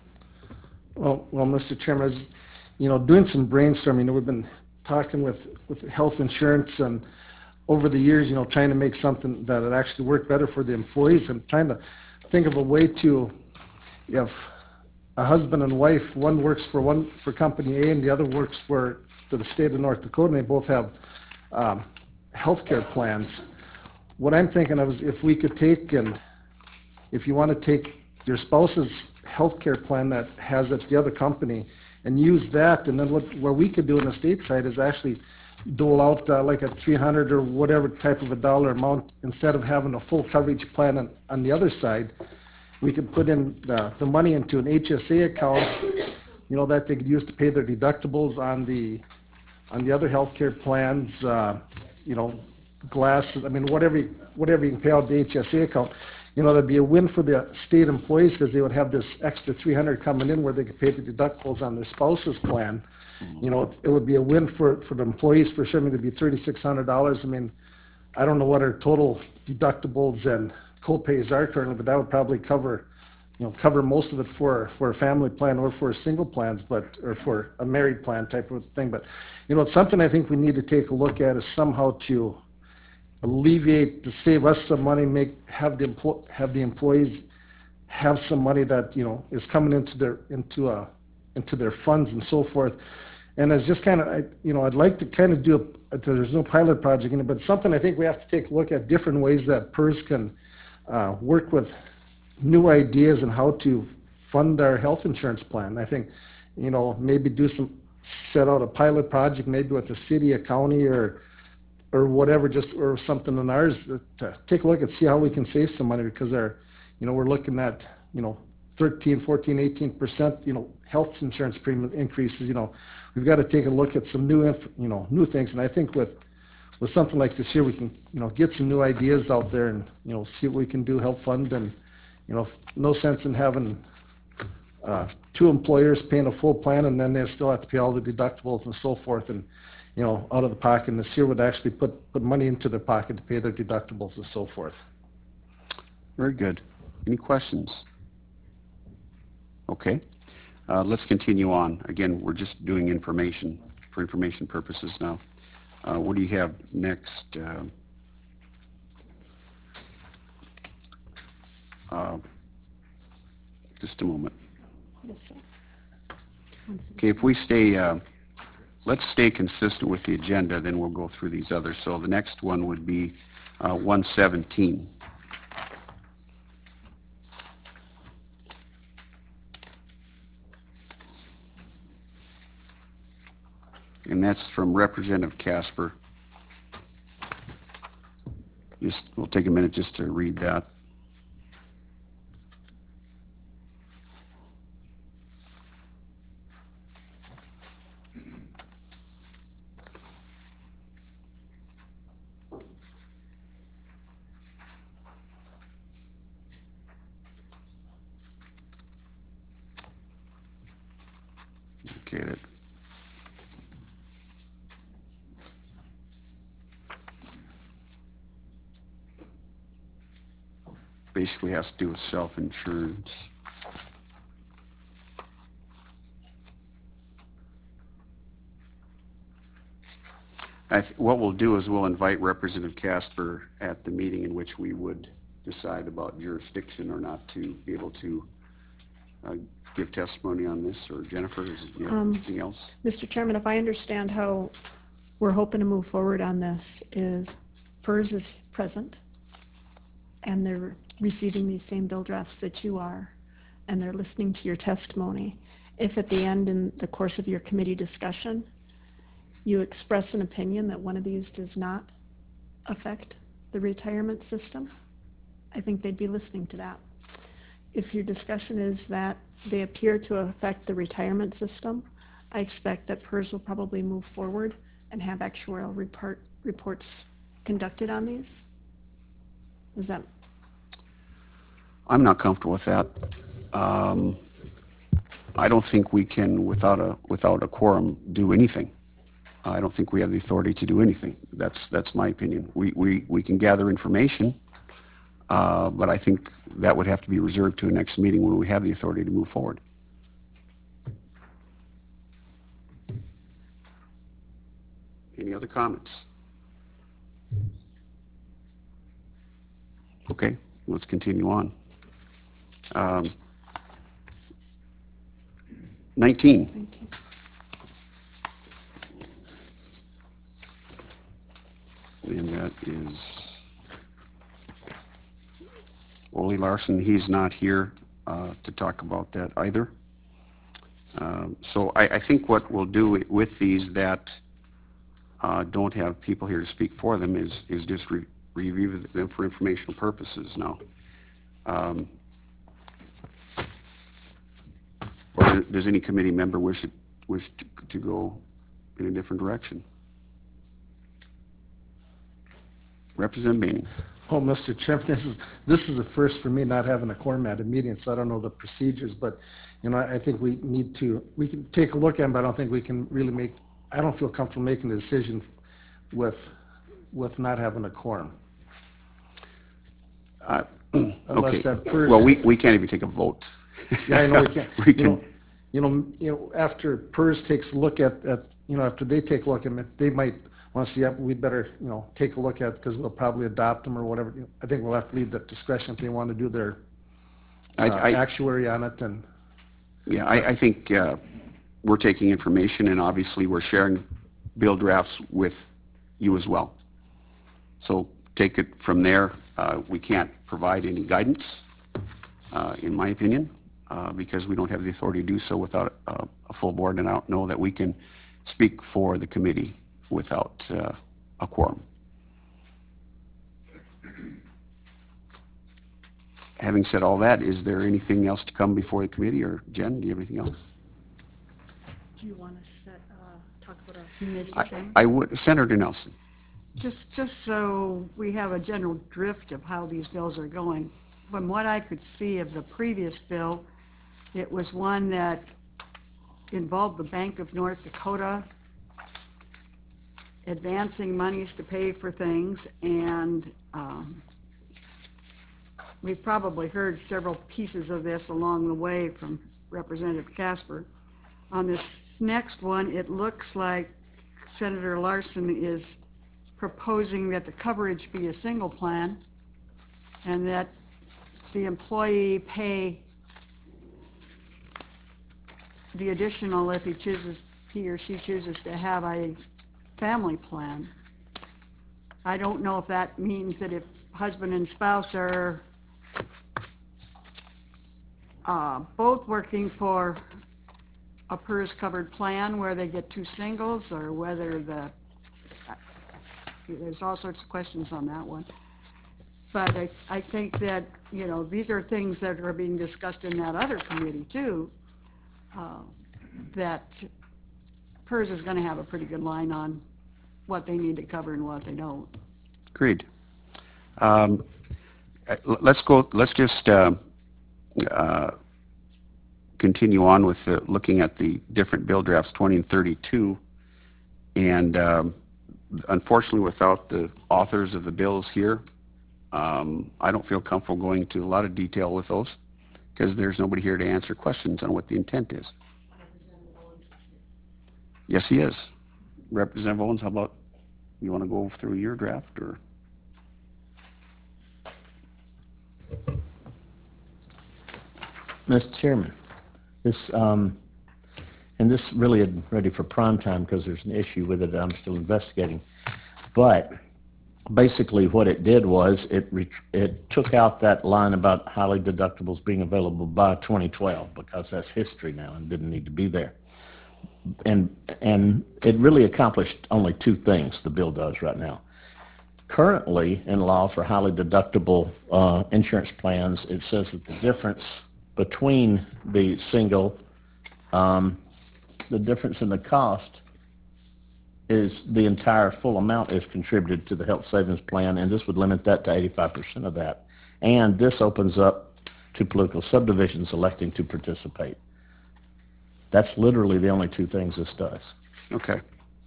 Well, well, Mister Chairman, I was, you know, doing some brainstorming. You know, we've been talking with, with health insurance and over the years, you know, trying to make something that would actually work better for the employees and trying to think of a way to, you have a husband and wife, one works for one for company A and the other works for, for the state of North Dakota, and they both have um, health care plans. What I'm thinking of is if we could take and if you want to take your spouse's health care plan that has at the other company and use that, and then what, what we could do on the state side is actually dole out uh, like a three hundred or whatever type of a dollar amount instead of having a full coverage plan on, on the other side. We could put in the, the money into an H S A account, you know, that they could use to pay their deductibles on the on the other healthcare plans, uh, you know, glasses, I mean, whatever, you- whatever you can pay out the H S A account. You know, that'd be a win for the state employees because they would have this extra three hundred coming in where they could pay the deductibles on their spouse's plan. You know, it would be a win for, for the employees for sure. I mean, it'd be thirty-six hundred dollars. I mean, I don't know what our total deductibles and co-pays are currently, but that would probably cover, you know, cover most of it for, for a family plan or for single plans, but, or for a married plan type of thing. But, you know, it's something I think we need to take a look at is somehow to alleviate, to save us some money, make, have the employ, have the employees have some money that, you know, is coming into their, into a, into their funds and so forth. And it's just kind of, I, you know, I'd like to kind of do a, there's no pilot project in it, but it's something I think we have to take a look at different ways that P E R S can uh, work with new ideas and how to fund our health insurance plan. I think, you know, maybe do some, set out a pilot project, maybe with the city, a county, or or whatever, just, or something in ours, to take a look and see how we can save some money because our, you know, we're looking at, you know, thirteen, fourteen, eighteen percent, you know, health insurance premium increases. You know, we've got to take a look at some new, inf- you know, new things. And I think with, with something like this here, we can, you know, get some new ideas out there and, you know, see what we can do, help fund. And, you know, no sense in having uh, two employers paying a full plan and then they still have to pay all the deductibles and so forth. And, you know, out of the pocket, and this year would actually put, put money into their pocket to pay their deductibles and so forth. Very good. Any questions? Okay. Uh, let's continue on. Again, we're just doing information for information purposes now. Uh, what do you have next? Uh, uh, just a moment. Yes, sir. Okay, if we stay, uh, let's stay consistent with the agenda, then we'll go through these others. So the next one would be uh, one seventeen. And that's from Representative Casper. Just, we'll take a minute just to read that. Okay, that basically has to do with self-insurance. I th- what we'll do is we'll invite Representative Casper at the meeting in which we would decide about jurisdiction or not to be able to uh, give testimony on this. Or Jennifer, is do you have Um, anything else? Mister Chairman, if I understand how we're hoping to move forward on this is P E R S is present and they're receiving these same bill drafts that you are and they're listening to your testimony. If at the end in the course of your committee discussion, you express an opinion that one of these does not affect the retirement system, I think they'd be listening to that. If your discussion is that they appear to affect the retirement system, I expect that P E R S will probably move forward and have actuarial report, reports conducted on these. Is that, I'm not comfortable with that. Um, I don't think we can, without a, without a quorum, do anything. I don't think we have the authority to do anything. That's, that's my opinion. We, we, we can gather information, uh, but I think that would have to be reserved to a next meeting when we have the authority to move forward. Any other comments? Okay, let's continue on. Um, nineteen. thank you. And that is Ole Larson. He's not here uh, to talk about that either. Um, so I, I think what we'll do with these that uh, don't have people here to speak for them is, is just re review them for informational purposes now. Um, or does any committee member wish, wish to, to go in a different direction? Representative Manning. Oh, Mister Chairman, this is, this is a first for me, not having a quorum at a meeting, so I don't know the procedures, but, you know, I think we need to, we can take a look at them, but I don't think we can really make, I don't feel comfortable making a decision with, with not having a quorum. Uh, Unless okay. that PERS. Well, we, we can't even take a vote. Yeah, I know we can't. We You can, know, you know, you know, after PERS takes a look at, at, you know, after they take a look at it, they might want to see, yeah, we'd better, you know, take a look at it because we'll probably adopt them or whatever. You know, I think we'll have to leave that discretion if they want to do their uh, I, I, actuary on it. And yeah, I, I think uh, we're taking information and obviously we're sharing bill drafts with you as well. So take it from there. Uh, we can't provide any guidance, uh, in my opinion, uh, because we don't have the authority to do so without a, a full board, and I don't know that we can speak for the committee without uh, a quorum. Having said all that, is there anything else to come before the committee, or Jen, do you have anything else? Do you want to set, uh, talk about a, Mister I, Chairman? I would, Senator Nelson. Just, just so we have a general drift of how these bills are going, from what I could see of the previous bill, it was one that involved the Bank of North Dakota advancing monies to pay for things, and um, we've probably heard several pieces of this along the way from Representative Casper. On this next one, it looks like Senator Larson is proposing that the coverage be a single plan and that the employee pay the additional if he chooses, he or she chooses to have a family plan. I don't know if that means that if husband and spouse are uh, both working for a PERS covered plan where they get two singles, or whether the, there's all sorts of questions on that one. But I, I think that, you know, these are things that are being discussed in that other committee too, uh, that PERS is going to have a pretty good line on what they need to cover and what they don't. Agreed. Um, let's go, let's just uh, uh, continue on with uh, looking at the different bill drafts twenty and thirty-two. And um, unfortunately, without the authors of the bills here, um, I don't feel comfortable going into a lot of detail with those because there's nobody here to answer questions on what the intent is. Yes, he is. Representative Owens, how about, you want to go through your draft, or? Mister Chairman, this, um, and this really isn't ready for prime time because there's an issue with it that I'm still investigating. But basically what it did was it, ret it took out that line about highly deductibles being available by twenty twelve because that's history now and didn't need to be there. And, and it really accomplished only two things, the bill does right now. Currently, in law for highly deductible uh, insurance plans, it says that the difference between the single, um, the difference in the cost is the entire full amount is contributed to the health savings plan, and this would limit that to eighty-five percent of that. And this opens up to political subdivisions electing to participate. That's literally the only two things this does. Okay.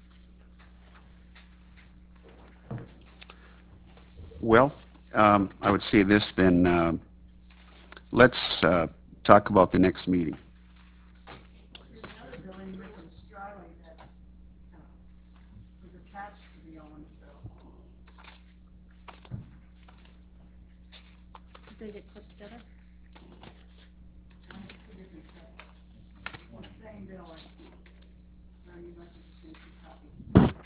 Well, um, I would say this then, uh, let's uh, talk about the next meeting. There's another building here from Striley that uh, was attached to the Owens bill. Did they get put together? Two different sets. Well, same bill. I- well, you must have just made two copies.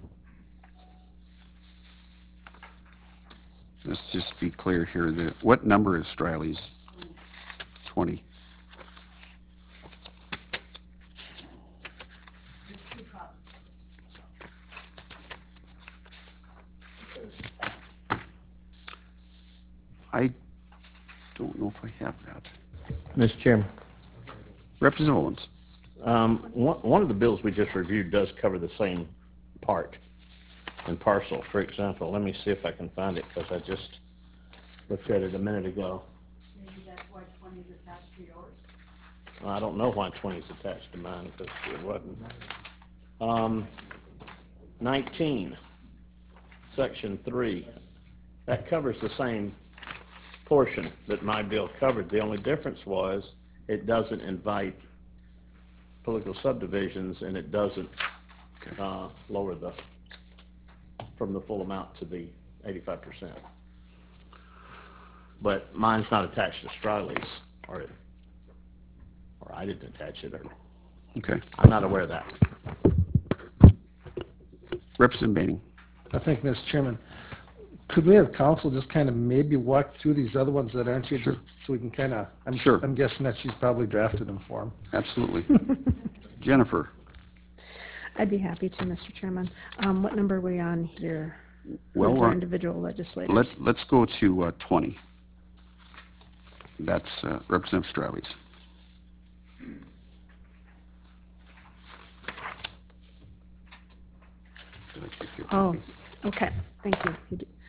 Let's just be clear here. The, what number is Striley's? twenty. Just two copies. I don't know if I have that. Mister Chairman, Representative Owens. um, one, one of the bills we just reviewed does cover the same part and parcel. For example, let me see if I can find it, because I just looked at it a minute ago. Maybe that's why twenty is attached to yours. Well, I don't know why twenty is attached to mine, because it wasn't. Um, nineteen, section three, that covers the same portion that my bill covered. The only difference was it doesn't invite political subdivisions, and it doesn't uh, lower the, from the full amount to the eighty-five percent. But mine's not attached to Striley's, or it, or I didn't attach it, or Okay. I'm not aware of that. Representative Banning. I think, Mister Chairman, could we have council just kind of maybe walk through these other ones that aren't here, just so we can kind of, I'm, Sure. I'm guessing that she's probably drafted them for him. Absolutely. Jennifer. I'd be happy to, Mister Chairman. Um, what number are we on here? Well, With we're our on- individual legislators. Let, let's go to uh, twenty. That's uh, Representative Striley's. Did I take your Oh, copy? okay, thank you. You did-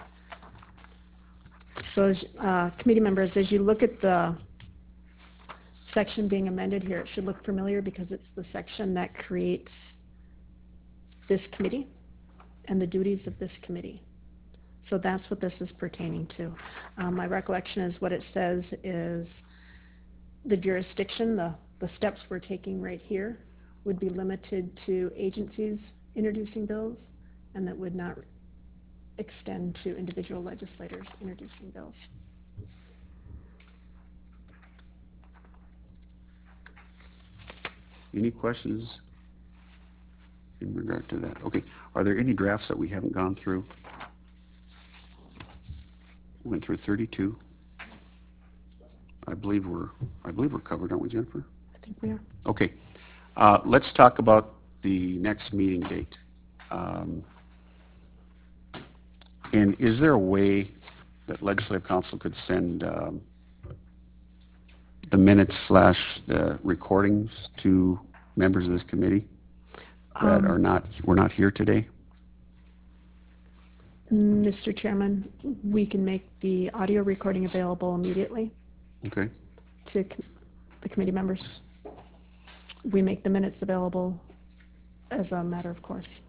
So, as, uh, committee members, as you look at the section being amended here, it should look familiar because it's the section that creates this committee and the duties of this committee. So that's what this is pertaining to. Um, my recollection is what it says is the jurisdiction, the, the steps we're taking right here would be limited to agencies introducing bills, and that would not extend to individual legislators introducing bills. Any questions in regard to that? Okay. Are there any drafts that we haven't gone through? Went through thirty-two. I believe we're, I believe we're covered, aren't we, Jennifer? I think we are. Okay. Uh, let's talk about the next meeting date. Um, and is there a way that Legislative Council could send um, the minutes slash the recordings to members of this committee that Um, are not, were not here today? Mister Chairman, we can make the audio recording available immediately Okay. to com- the committee members. We make the minutes available as a matter of course.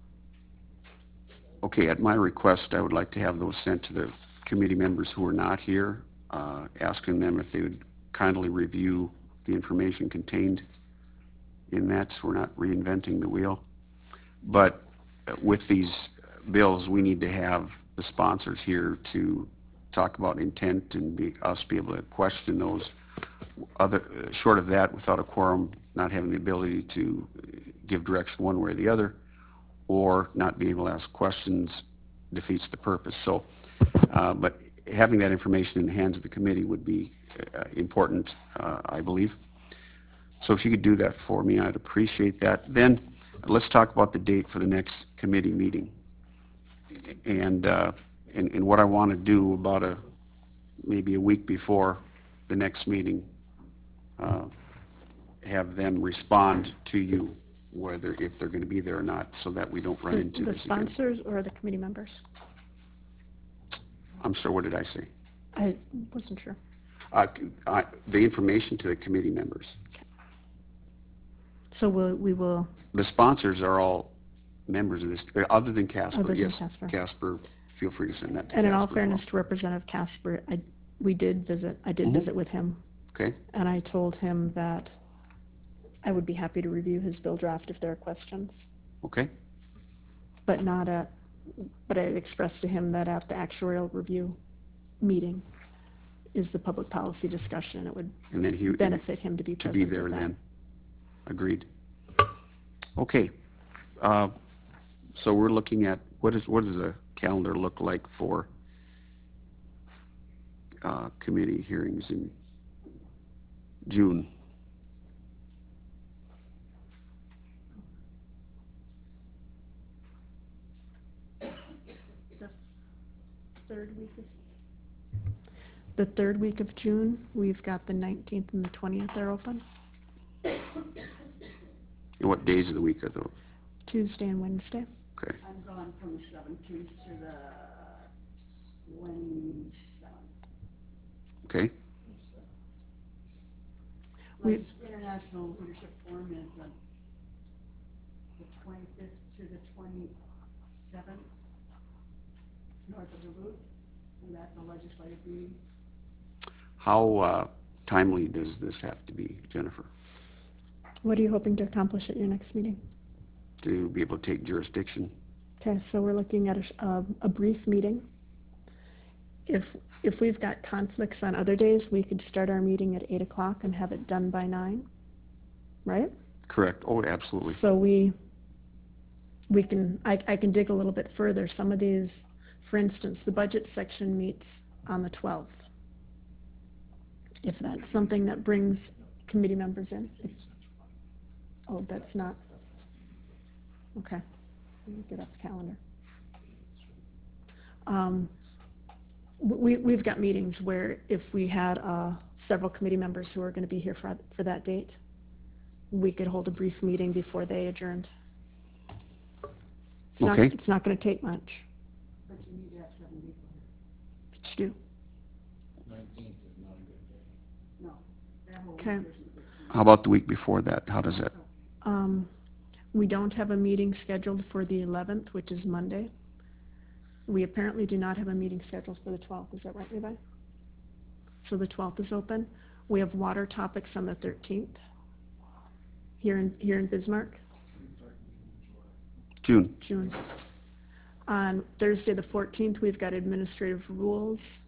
Okay, at my request, I would like to have those sent to the committee members who are not here, uh, asking them if they would kindly review the information contained in that, so we're not reinventing the wheel. But uh, with these bills, we need to have the sponsors here to talk about intent and be, us be able to question those. Other, uh, short of that, without a quorum, not having the ability to give direction one way or the other, or not being able to ask questions defeats the purpose. So, uh, but having that information in the hands of the committee would be uh, important, uh, I believe. So if you could do that for me, I'd appreciate that. Then let's talk about the date for the next committee meeting. And, uh, and, and what I want to do about a, maybe a week before the next meeting, uh, have them respond to you whether, if they're going to be there or not, so that we don't run The into the this again. sponsors or the committee members? I'm sorry, what did I say? I wasn't sure. Uh, uh, The information to the committee members. So we'll, we will, The sponsors are all members of this, other than Casper. Other than Yes, Casper. Casper, feel free to send that to and in all Casper as well. fairness to Representative Casper, I, we did visit, I did visit with him, Okay, and I told him that I would be happy to review his bill draft if there are questions, okay, but not at, but I expressed to him that at the actuarial review meeting is the public policy discussion. It would and then he. benefit him to be To be present there at that. then. Agreed. Okay. Uh, So we're looking at, what is, what does the calendar look like for uh, committee hearings in June? The third week of, the third week of June, we've got the nineteenth and the twentieth are open, And what days of the week are those? Tuesday and Wednesday. Okay. I'm gone from the seventeenth to the twenty-seventh. Okay. We- Like International Leadership Forum is the the twenty-fifth to the twenty-seventh, north of Duluth, and that's a legislative meeting. How uh, timely does this have to be, Jennifer, What are you hoping to accomplish at your next meeting? to be able to take jurisdiction? Okay, so we're looking at a, sh- a, a brief meeting. If, if we've got conflicts on other days, we could start our meeting at eight o'clock and have it done by nine, right? Correct. Oh, absolutely. So we, we can, I, I can dig a little bit further. Some of these, for instance, the budget section meets on the twelfth. If that's something that brings committee members in. If- Oh, that's not, okay. Let me get up the calendar. Um, We, we've got meetings where if we had uh, several committee members who are going to be here for, for that date, we could hold a brief meeting before they adjourned. It's not, Okay. it's not going to take much. But you need to have seven people here. But you do. No, that whole Okay. week isn't good. How about the week before that? How does that? Um, We don't have a meeting scheduled for the eleventh, which is Monday. We apparently do not have a meeting scheduled for the twelfth. Is that right, Levi? So the twelfth is open. We have water topics on the thirteenth here in, here in Bismarck, June. June. On Thursday, the fourteenth, we've got administrative rules.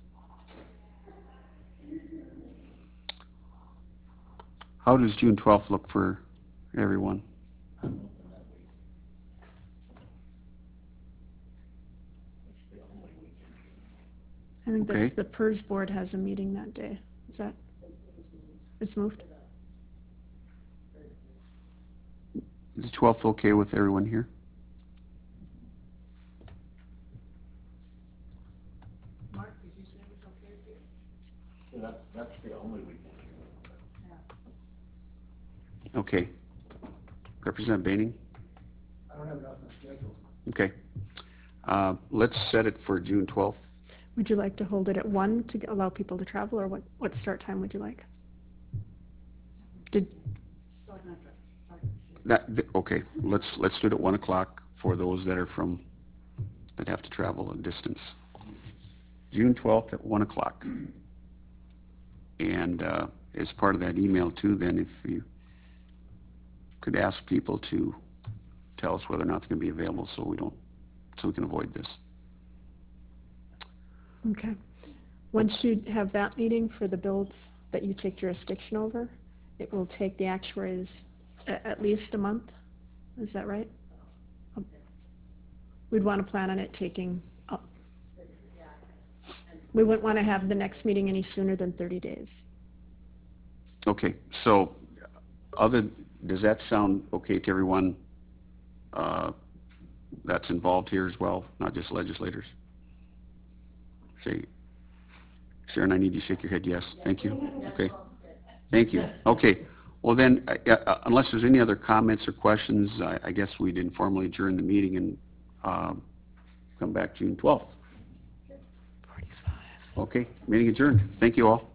How does June twelfth look for everyone? I think Okay. that's, the PERS board has a meeting that day. Is that, it's moved? Is the twelfth okay with everyone here? Mark, did you say it was okay with you? That's, that's the only week. Okay. Representative Baining? I don't have nothing scheduled. Okay. Uh, Let's set it for June twelfth. Would you like to hold it at one to allow people to travel, or what, what start time would you like? Did, So I'm not gonna start. That, th- okay, let's, let's do it at one o'clock for those that are from, that have to travel a distance. June twelfth at one o'clock. And uh, as part of that email too, then if you could ask people to tell us whether or not they're going to be available so we don't, so we can avoid this. okay. Once you have that meeting for the bills that you take jurisdiction over, it will take the actuaries a- at least a month. Is that right? Um, We'd want to plan on it taking, up- we wouldn't want to have the next meeting any sooner than thirty days. Okay, so other, does that sound okay to everyone uh, that's involved here as well, not just legislators? Say, Sharon, I need you to shake your head yes. Thank you. Okay. Thank you. Okay. Well then, uh, uh, unless there's any other comments or questions, I I guess we'd informally adjourn the meeting and um, come back June twelfth. Okay, meeting adjourned. Thank you all.